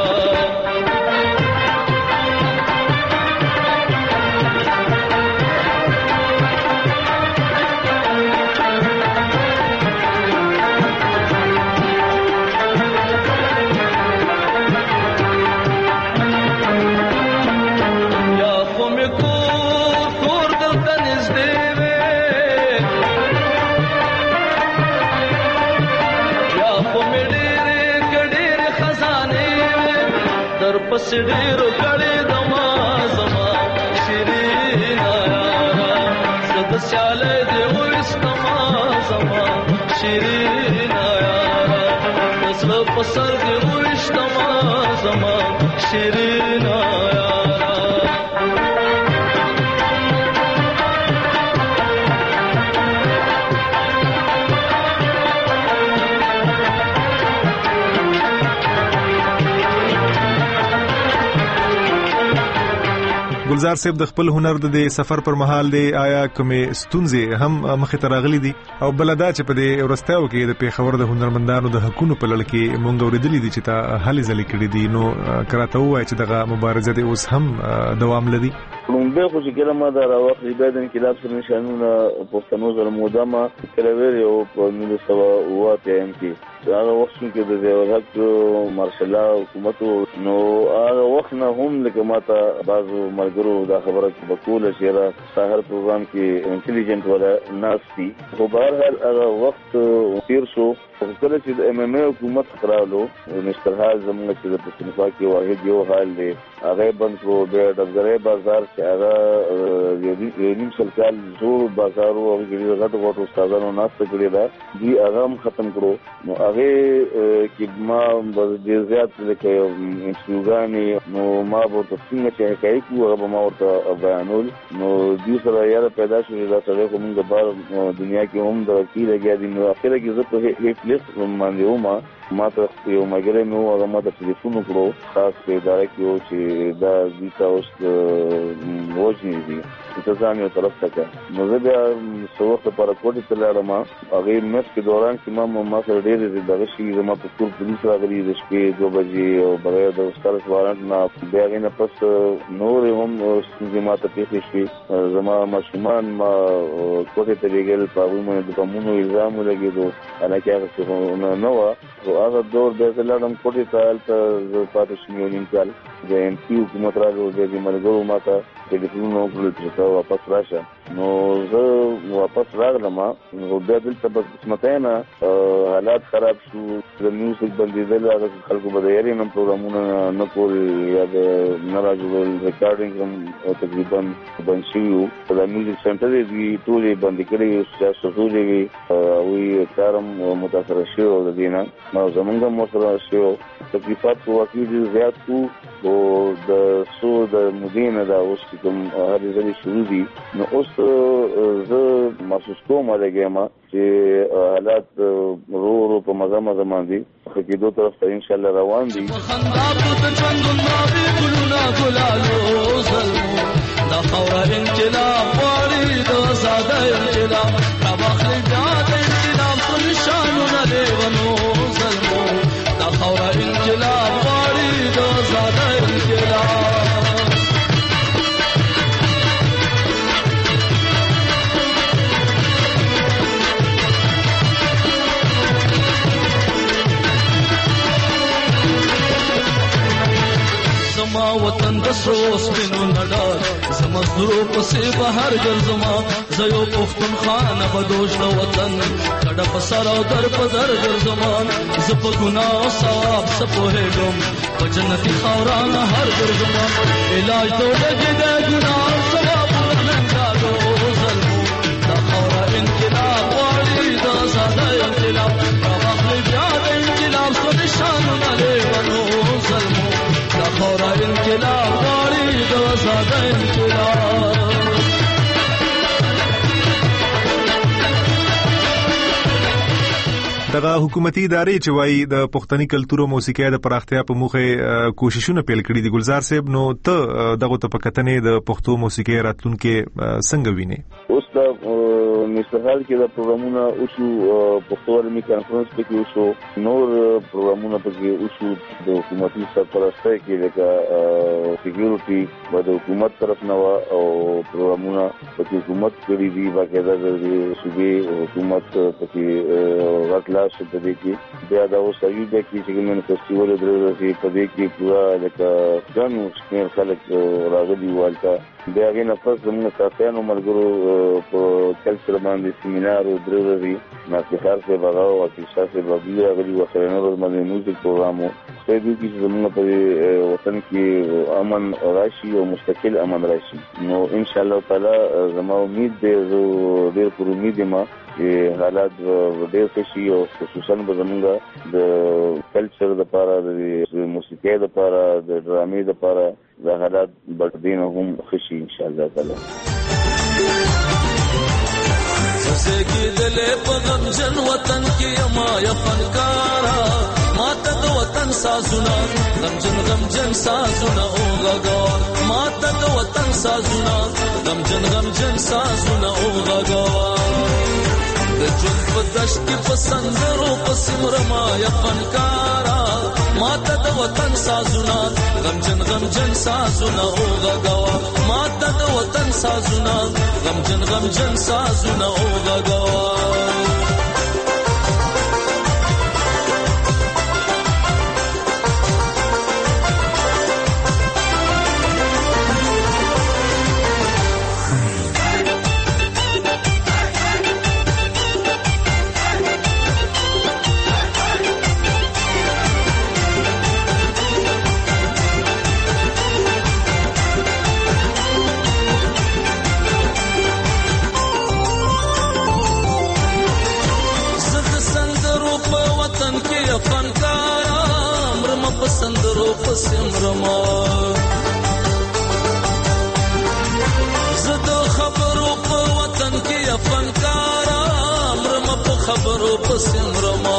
پس ډېرو کړې دما زما شیرینه یاره زه د سیالۍ دې وویستما زما شیرینه یاره د زړه په سر دې وویشتما زما شیرینه یاره. ګلزار صاحب د خپل هنر د سفر پر مهال دی آیا کومې ستونزې هم مخې ته راغلي دي او بل دا چې په دې ورستیو کې د پېښور د هنرمندانو د حقونو په لړ کې مونږ اورېدلي دي چې تا هلې ځلې کړي دي نو کراته ووایي چې دغه مبارزه دې اوس هم دوام لري؟ لومړی خو چې کله ما دا راواخلې بیا د انقلاب سره نشانونه پښتنو سره مودامه کله ویلې او په 1908 کې هغه وخت کې د ضیاءالحق مارشال حکومت نو هغه وخت نه هم لکه ما ته بعضو ملګرو دا خبره به کوله چې را سهار پروګرام کې انټیلیجنټ ولا ناستي خو بهرحال هغه وخت تیر شو. کله چې د ام ام ای حکومت خرالو مستر حال زموږ چې د پښتونخوا کې واحد یو حال دی هغه بند کړو بیا ډبګرۍ بازار چې هغه یو نیم سل کال زوړ بازار و هغه کې غټ غټ استادانو ناسته کړې ده دوی هغه هم ختم کړو. نو هغه کې ما ډېر زیات لکه انټروګانې نو ما ورته څنګه چې حقایق وو هغه ما ورته بیانول نو دوی سره یاره پیدا شو دا سړی خو موږ بار دنیا کې هم د وکیل لګیا دي نو اخره کې زه په لیست باندې وم ما ته یو مګری مې هغه ما ته ټلیفون وکړو خاص په اداره کې و چې دا دوی ته اوس وژنې دي ځان یو طرف ته کړ. نو زه بیا څو وخت لپاره کوټې ته لاړم. هغې میاشت کې دوران کې ما سره ډېرې دغه شي زما په کور پولیس راغلي د شپې 2 بجې او بغیر د استاد وارنټ نه. بیا هغې نه پس نورې هم ستونزې ما ته پېښې شوې. زما ماشومان ما کوټې ته لېږل، په هغوی باندې د بمونو الزام ولګېدو، حالانکې هغه څه نه وه. خو هغه دور بیا زه لاړم کوټې ته، هلته زه پاتې شوم 1 نیم کال. د MP حکومت راغلو، بیا د ملګرو ما ته ټلیفونونه وکړل چې ته واپس راشه. نو زه واپس راغلم. نو بیا دلته بس قسمتۍ نه حالات خراب شو، د میوزیک بندېدل، هغه خلکو به د یارې نه پروګرامونه نه کول یا د نه راجوړل، ریکارډینګ هم تقریبا بند شوي وو. د میوزیک سنټر یې دوی ټولې بندې کړې وې، سیاستولې وې، هغوی کار هم متاثره شوي وو د دې نه، زمونږ هم ورسره شوي وو. تکلیفات خو واقعي ډېر زیات وو، خو د څو د مودې نه دا اوس چې کوم هرې ځلې شروع دي، نو اوس زه محسوس کوم لګیا یم چې حالات ورو ورو په مزه باندې ښه کېدو طرف ته انشاءالله روان دي. دا خاوره انقلاب غواړي، د ساده انقلاب راواخلئ بیا د انقلاب په نشانونه لیونو ظلمو. دا خاوره انقلاب غواړي، د ساده انقلاب. زما وطن د سرو سپینو نډال، زما زړو پسې بهر ګرځما. زه یو پښتونخوا بدوش د وطن، کډه په سر او در په در ګرځما. زه په ګناه او ثواب څه پوهېږم، په جنتي خاوره نه هر ګرځما. علاج د لږې د ګناه او ثوابونو ننګالو ظلمو. دا خاوره انقلاب غواړي، د ساده انقلاب راواخلئ بیا د انقلاب څو نشانونه لیونو ظلمو. دا خاوره انقلاب غواړي، د ساده انقلاب. دغه حکومتي ادارې چې وایي د پښتني کلتور او موسیقۍ د پراختیا په موخه کوششونه پیل کړي دي، ګلزار صاحب، نو ته دغه ته په کتنې د پښتو موسیقۍ راتلونکي څنګه ویني؟ اوس د مستقل کې د پروګرامونه اوسو، پښتو علمي کانفرنس پکې اوسو، نور پروګرامونه پکې اوسو. د حکومتي سرپرستۍ کې لکه سکیورټي به د حکومت طرف نه او پروګرامونه پکې حکومت کړي دي، باقاعده د صوبې حکومت پکې غټ لاس په دې کې. بیا دا اوس ایوب کې چې کوم فیسټیوال درځي په دې کې پورا لکه ځانو شمیر خلک راغلي والته. بیا هغې نه پس زموږ ساتیانو ملګرو په کلچر باندې سیمینار درځي، ناصر صاحب هغه او عاطف شاه صاحب هغوی راغلي وو، سره نور باندې میوزیک پروګرام وو. خدای دې وکړي چې زموږ په وطن کې امن راشي او مستقل امن راشي. نو انشاءالله تعالی زما امید دی، زه ډېر پر امید یم چې حالات ډېر ښه شي او خصوصا به زموږ د کلچر دپاره، د موسیقۍ دپاره، د ډرامې دپاره د حالات به ډېر هم ښه شي انشاءالله تعالی. زګیدلې په غمجن وطن کې یما یا فنکارا، ماته د وطن سازونه غمجن سازونه اوغاګا. ماته د وطن سازونه غمجن سازونه اوغاګا. د ژوند په دشت کې په سندرو په سمرما یا فنکارا، ماته د وطن سازونه غمجن سازونه اوغاګا. ماته د وطن سازونه غمجن سازونه اوغاګا. سمرما زه د خبرو په وطن کې فنکارا، مرمه په خبرو په سمرما.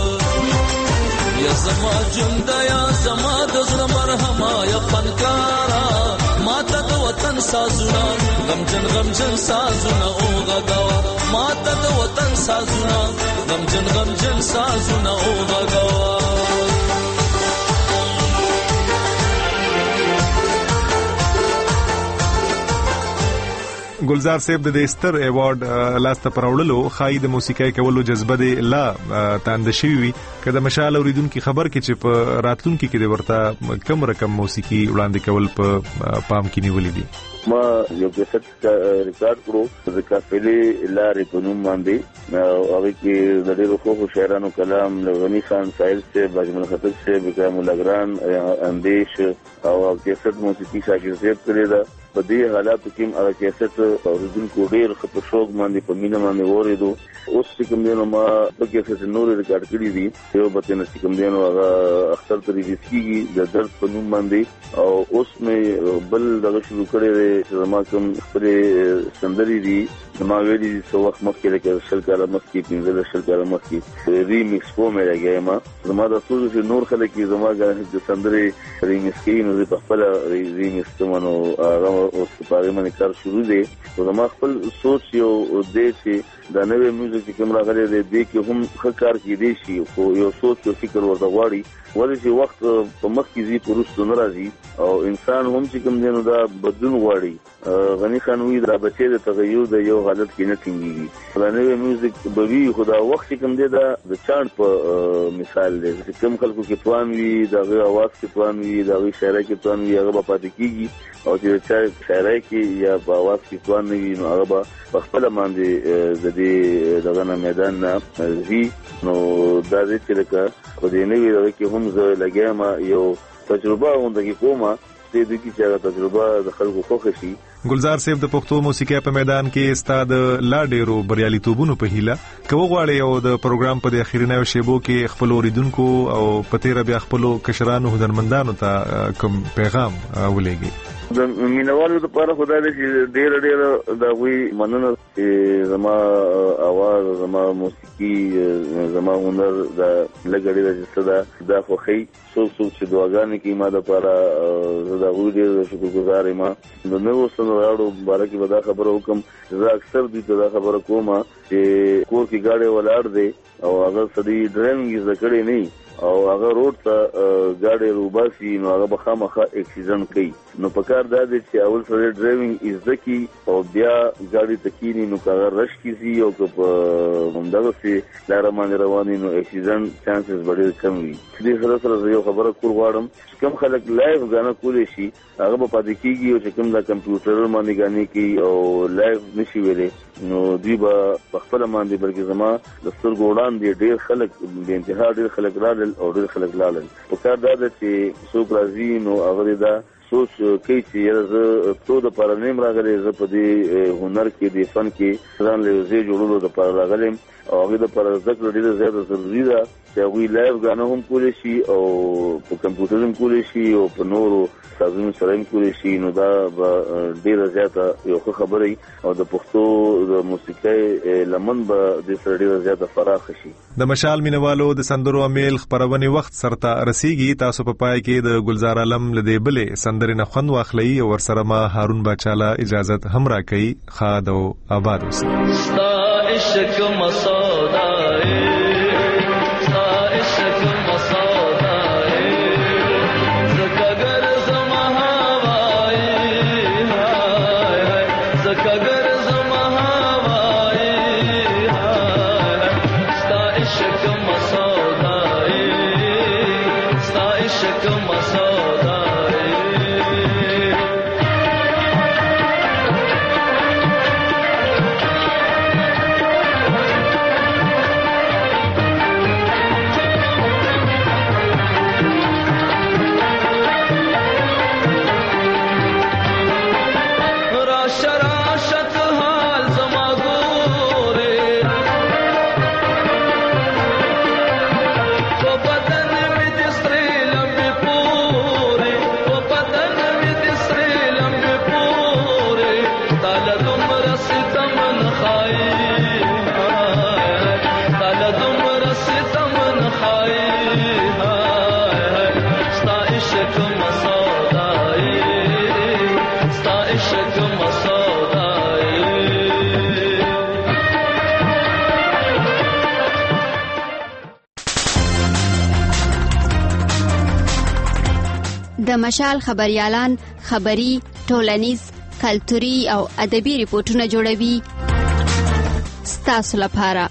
یا زما جوندا یا زما د زړه مرهما یا فنکارا، ماته د وطن وطن سازونه غمجن غمجن سازونه او غغوا ماته د وطن سازونه غمجن غمجن سازونه او غغوا ګلزار صاحب د ستر ایوارډ لاسته پروړلو خای د موسیقي کولو جذبه دی لا تاند شوی وي کله مشال اوریدونکو خبر کې چې په راتلونکو کې د ورته کم رقم موسیقي وړاندې کول په پام کې نیولې دي ما یو کیسټ ریکارډ کړو د کافلې لارې په نوم باندې او کې د ډېرو خو شاعرانو کلام غنی خان سایل سے باجمل خطب سے بکرام لګران اندیش او کیسټ موسیقي شاکر صاحب کړی دا په دې حالاتو کې هغه کیسټ اوریدونکو ډېر خپل شوق باندې په مینا باندې وریدو اوس چې کوم دی نو ما په کیسټ نور ریکارډ کړی دي یو به نه چې کوم دی نو هغه اختر ترې وسکیږي د درد په نوم باندې او اوس مې بل دغه شروع کړی دی چې زما کوم خپل سندري دي زما ویلي سو وخت مخکې لکه شل کاله مخکې 15 شل کاله مخکې ریمیکس کو مې راګی ما زما د ټول چې نور خلک زما د سندري ریمیکس کوي نو په خپل ریمیکس کومو هغه اوس په اړه باندې کار شروع دی او زما خپل سوچ یو دې چې دا نوې میوزیک کوم راغلي دی کې هم ښه کار کې دی شي خو یو سوچ او فکر ورته غواړي ولې چې وخت په مخ کې زی پرستو ناراضي او انسان هم چې کوم دی نو دا بدلون غواړي غنی خان وی دا بچي د تغیر د یو حالت کې نه ټینګيږي دا نوې میوزیک به وی خدا وخت چې کوم دی دا د چاند په مثال دی چې کوم خلکو کې توان وی دا غي आवाज کې توان وی دا غي شاعرۍ کې توان وی هغه په پاتې کیږي او چې چا شاعرۍ کې یا په आवाज کې توان نه وی نو هغه په خپل باندې د دې دغه میدان نه وی نو دا دې چې لکه په دې نوې دغه کې هم زه لګیام یو تجربه غونډه کومه دې د کی چې تجربه د خلکو خوښ شي ګلزار صاحب د پښتو موسیقي په میدان کې استاد لا ډیرو بریالیتوبونو په هیله کوو غواړي او د پروګرام په اخیرنه شیبو کې خپل اوریدونکو او پتیره بیا خپل کشرانو هنرمندانو ته کوم پیغام ولېږي د مینوالو لپاره خدای دې ډېر دا وی مننه چې زما आवाज زما موسیقي زما هنر دا لګړې د ستدا دا خوخي څوک چې دعاګانې کوي ما د لپاره زه دا وی ډېر شکرګزار یم نو نو راړو مبارکي ودا خبره وکم زه اکثر دې دا خبره کوم چې کور کې گاډي ولاړ دي او هغه سړي ډرایوینګ زده کړی نه او هغه روډ ته گاډي روباسي نو هغه بخامخه اکسیډنټ کوي نو پکار دا دي چې اول سره ډرایوینګ ازدکی او بیا گاډي تکینی نو هغه رش کیږي او که همدغه سي لار باندې رواني نو اکسیډنټ چانسز ډېر کم وي دې سره یو خبره کول غواړم کوم خلک لایو غاڼه کولې شي هغه په پاتې کیږي او چې کوم د کمپیوټر باندې غاڼې کوي او لایو نشي ویلې نو دوی په خپل باندې بلکې زما د سترګو وړاندې ډېر خلک د انتها ډېر خلک راغلل او ډېر خلک لاړل په کار دا ده چې څوک راځي نو هغه دا سوچ کوي چې زه ټول د پرنیم راغلي زه په دې هنر کې د فن کې ځان له زی جوړولو د پر راغلم او هغه د پر ذکر ډېر زیات ضروري ده چې هغه لایو غاڼه هم کولې شي او په کمپیوټر هم کولې شي او په نورو سازونو سره هم کولې شي نو دا ډېر زیات یو خبري او د پښتو د موسیقۍ لمن به د سره ډېر زیات فراخ شي د مشال مینوالو د سندرو امیل خبرونه وخت سرته رسیږي تاسو په پای کې د ګلزار عالم لدې بلې سندرې نه خوند واخلئ او ورسره ما هارون باچاله اجازه هم راکړي خاد او آباد اوسئ عشق مسودائے سا عشق مسودائے زکگر زمہوائی ہائے ہائے زکگر زمہوائی ہائے سا عشق مسودائے سا عشق مسودائے د مشال خبريالان خبري، ټولنیز، کلتوري او ادبي ریپورتونه جوړوي ستاسو لپاره.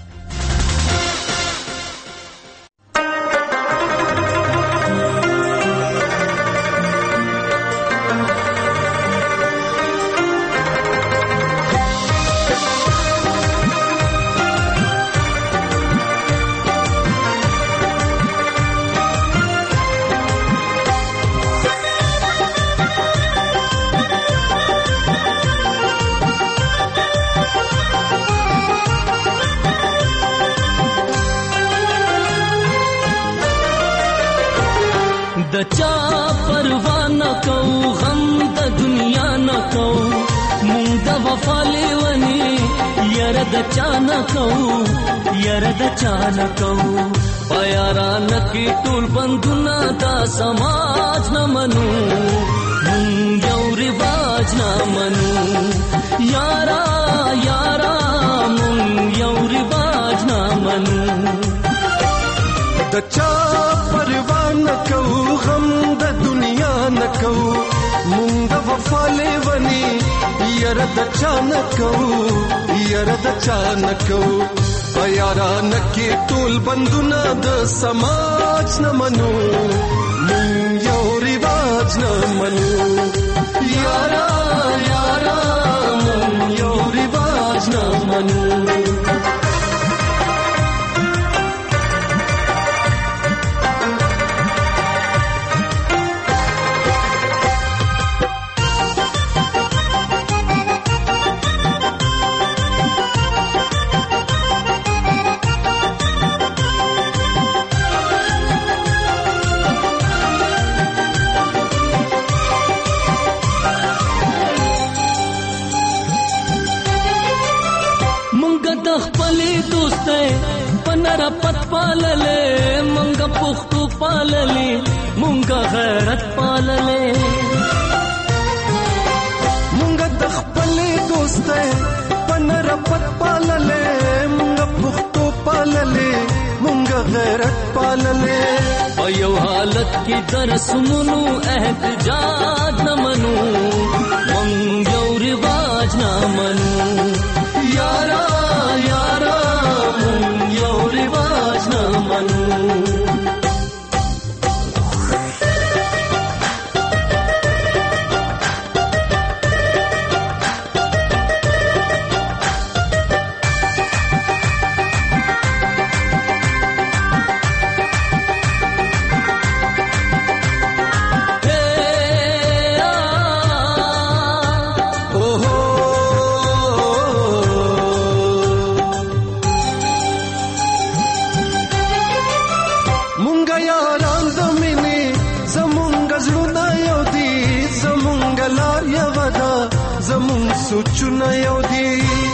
د چا پروا نه کو غم د دنیا نه کو مونږ د وفا لیونی یاره د چا نه کو یاره د چا نه کو پیاران کی ټول بندونه دا سماج نه منو مونږ یو رواج نه منو یارا یارا مونږ یو رواج نه منو د چا پروا نه کو غم د دنیا نه کو مونږ د وفا لیونی یاره د چا نه کو یاره د چا نه کو پیاران کی ټول بندونه د سماج نه منو مونږ یو رواج نه منو یارا یارا مونږ یو رواج نه منو. پنرا پت پاللے منگا پختو پاللے منگا غیرت پاللے منگا دخپلے دوستے پنرا پت پاللے منگا پختو پاللے منگا غیرت پاللے ایو حالت کی درس منو احتجاج نہ منو منگ یو رواج نہ منو یارا یارا یو رواج نہ منو. سوچونه یو دی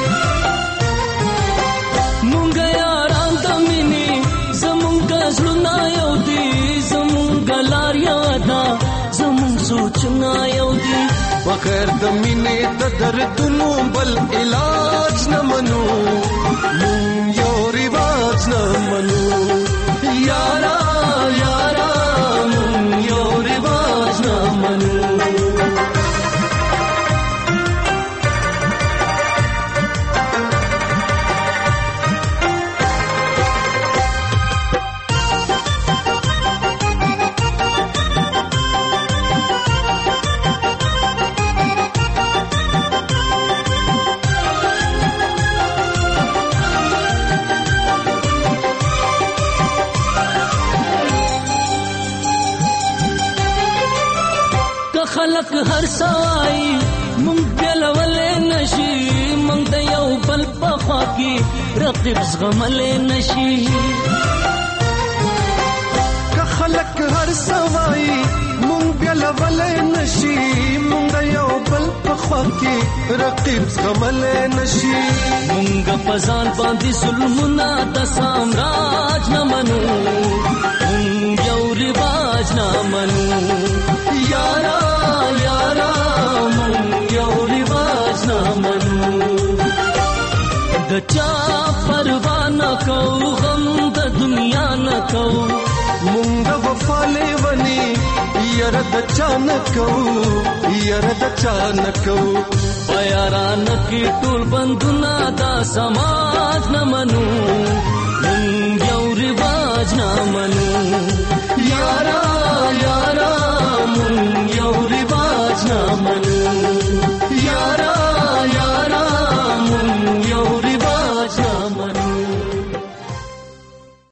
مونږ یاران د مینې زمونږ زړونه یو دی زمونږ لار یو ده زمونږ سوچونه یو دی بغیر د مینې د دردونو بل علاج نه منو مونږ یو رواج نه منو یارا یارا مونږ یو رواج نه منو. خلق هر سوای مونږ بلولې نشي مونږ د یو بل په خوا کې رقیب زغملې نشي که خلق هر سوای مونږ بلولې نشي مونږ د یو بل په خوا کې رقیب زغملې نشي مونږ په ځان باندې ظلمونه د سامراج نه منو مونږ یو رواج نه منو یارا یارا مونږ یو رواج نه منو د چا پروا نه کو غم د دنیا نه کو مونږ وفا لیونی یره د چانکو یره د چانکو بیاران کی ټول بندونه دا سماج نه منو